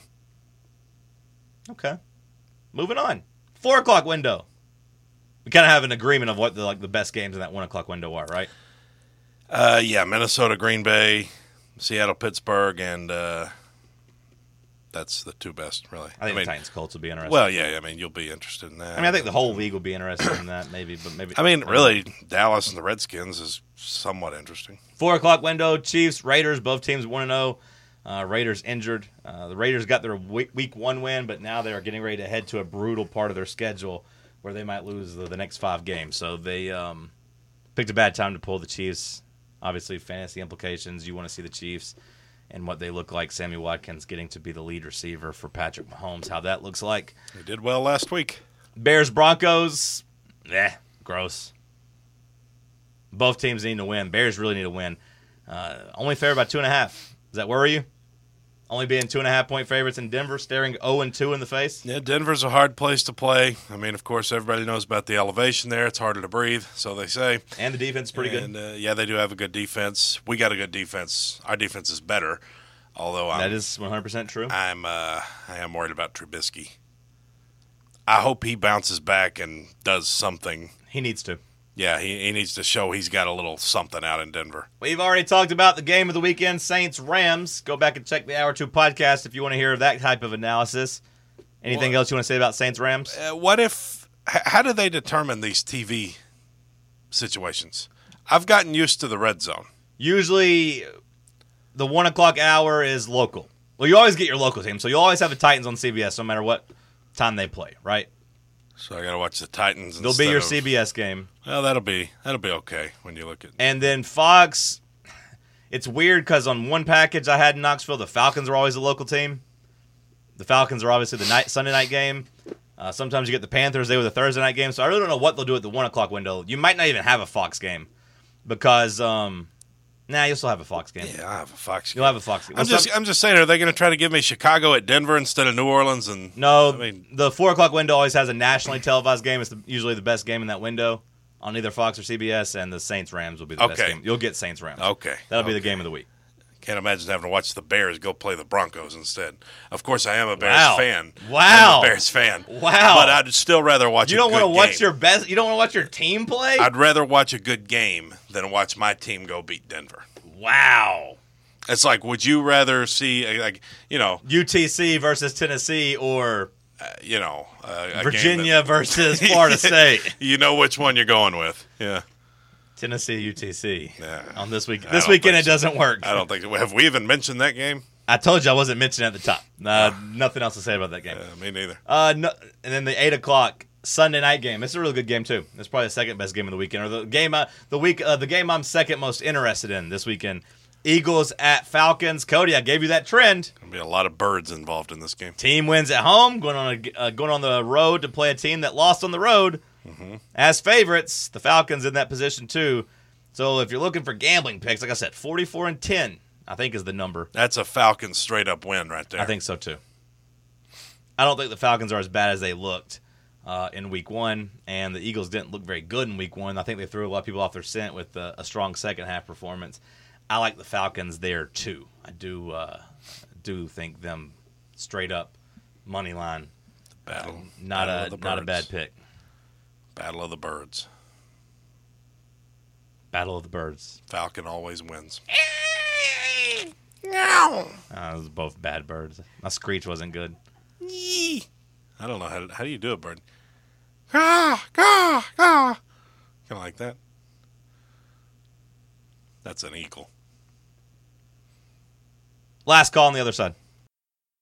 Okay. Moving on. 4 o'clock window. We kind of have an agreement of what the best games in that 1 o'clock window are, right? Yeah, Minnesota, Green Bay, Seattle, Pittsburgh, and that's the 2 best, really. I think the Titans-Colts will be interesting. Well, yeah, you'll be interested in that. I think the whole league will be interested in that, maybe. Really, Dallas and the Redskins is somewhat interesting. 4 o'clock window, Chiefs, Raiders, both teams 1-0. Raiders injured. The Raiders got their week 1 win, but now they are getting ready to head to a brutal part of their schedule where they might lose the next 5 games. So they picked a bad time to pull the Chiefs. Obviously, fantasy implications. You want to see the Chiefs and what they look like. Sammy Watkins getting to be the lead receiver for Patrick Mahomes, how that looks like. They did well last week. Bears-Broncos, gross. Both teams need to win. Bears really need to win. Only favored by 2.5. Does that worry you? Only being 2.5-point favorites in Denver, staring 0-2 in the face? Yeah, Denver's a hard place to play. Of course, everybody knows about the elevation there. It's harder to breathe, so they say. And the defense is pretty good. They do have a good defense. We got a good defense. Our defense is better, although that is 100% true. I am worried about Trubisky. I hope he bounces back and does something. He needs to. Yeah, he needs to show he's got a little something out in Denver. We've already talked about the game of the weekend, Saints-Rams. Go back and check the Hour 2 podcast if you want to hear that type of analysis. Anything else you want to say about Saints-Rams? How do they determine these TV situations? I've gotten used to the red zone. Usually the 1 o'clock hour is local. Well, you always get your local team, so you always have the Titans on CBS no matter what time they play, right? So I got to watch the Titans. They'll be your CBS game. Well, that'll be okay when you look at. And then Fox, it's weird because on one package I had in Knoxville, the Falcons are always the local team. The Falcons are obviously the Sunday night game. Sometimes you get the Panthers. They were the Thursday night game. So I really don't know what they'll do at the 1 o'clock window. You might not even have a Fox game because you'll still have a Fox game. Yeah, I'll have a Fox game. You'll have a Fox game. I'm just saying, are they going to try to give me Chicago at Denver instead of New Orleans? No, the 4 o'clock window always has a nationally televised game. It's usually the best game in that window on either Fox or CBS, and the Saints-Rams will be the best game. You'll get Saints-Rams. Okay. That'll be the game of the week. Can't imagine having to watch the Bears go play the Broncos instead. Of course, I am a Bears fan. Wow. I'm a Bears fan. Wow. But I'd still rather watch You don't want to watch your best. You don't want to watch your team play? I'd rather watch a good game than watch my team go beat Denver. Wow. It's like, would you rather see, UTC versus Tennessee or a Virginia versus Florida State? You know which one you're going with. Yeah. Tennessee, UTC. Yeah. On this week. This weekend it doesn't work. I don't think so. Have we even mentioned that game? I told you I wasn't mentioning it at the top. Nothing else to say about that game. Me neither. No, and then the 8:00 Sunday night game. It's a really good game too. It's probably the second best game of the weekend, or the game the game I'm second most interested in this weekend. Eagles at Falcons. Cody, I gave you that trend. There'll be a lot of birds involved in this game. Team wins at home, going on the road to play a team that lost on the road as favorites. The Falcons in that position too. So if you're looking for gambling picks, like I said, 44-10, I think is the number. That's a Falcons straight up win right there. I think so too. I don't think the Falcons are as bad as they looked in Week 1, and the Eagles didn't look very good in Week 1. I think they threw a lot of people off their scent with a strong second half performance. I like the Falcons there too. I do think them straight up money line. Not a bad pick. Battle of the Birds. Battle of the Birds. Falcon always wins. Those are both bad birds. My screech wasn't good. I don't know how do you do a bird? Kind of like that. That's an eagle. Last call on the other side.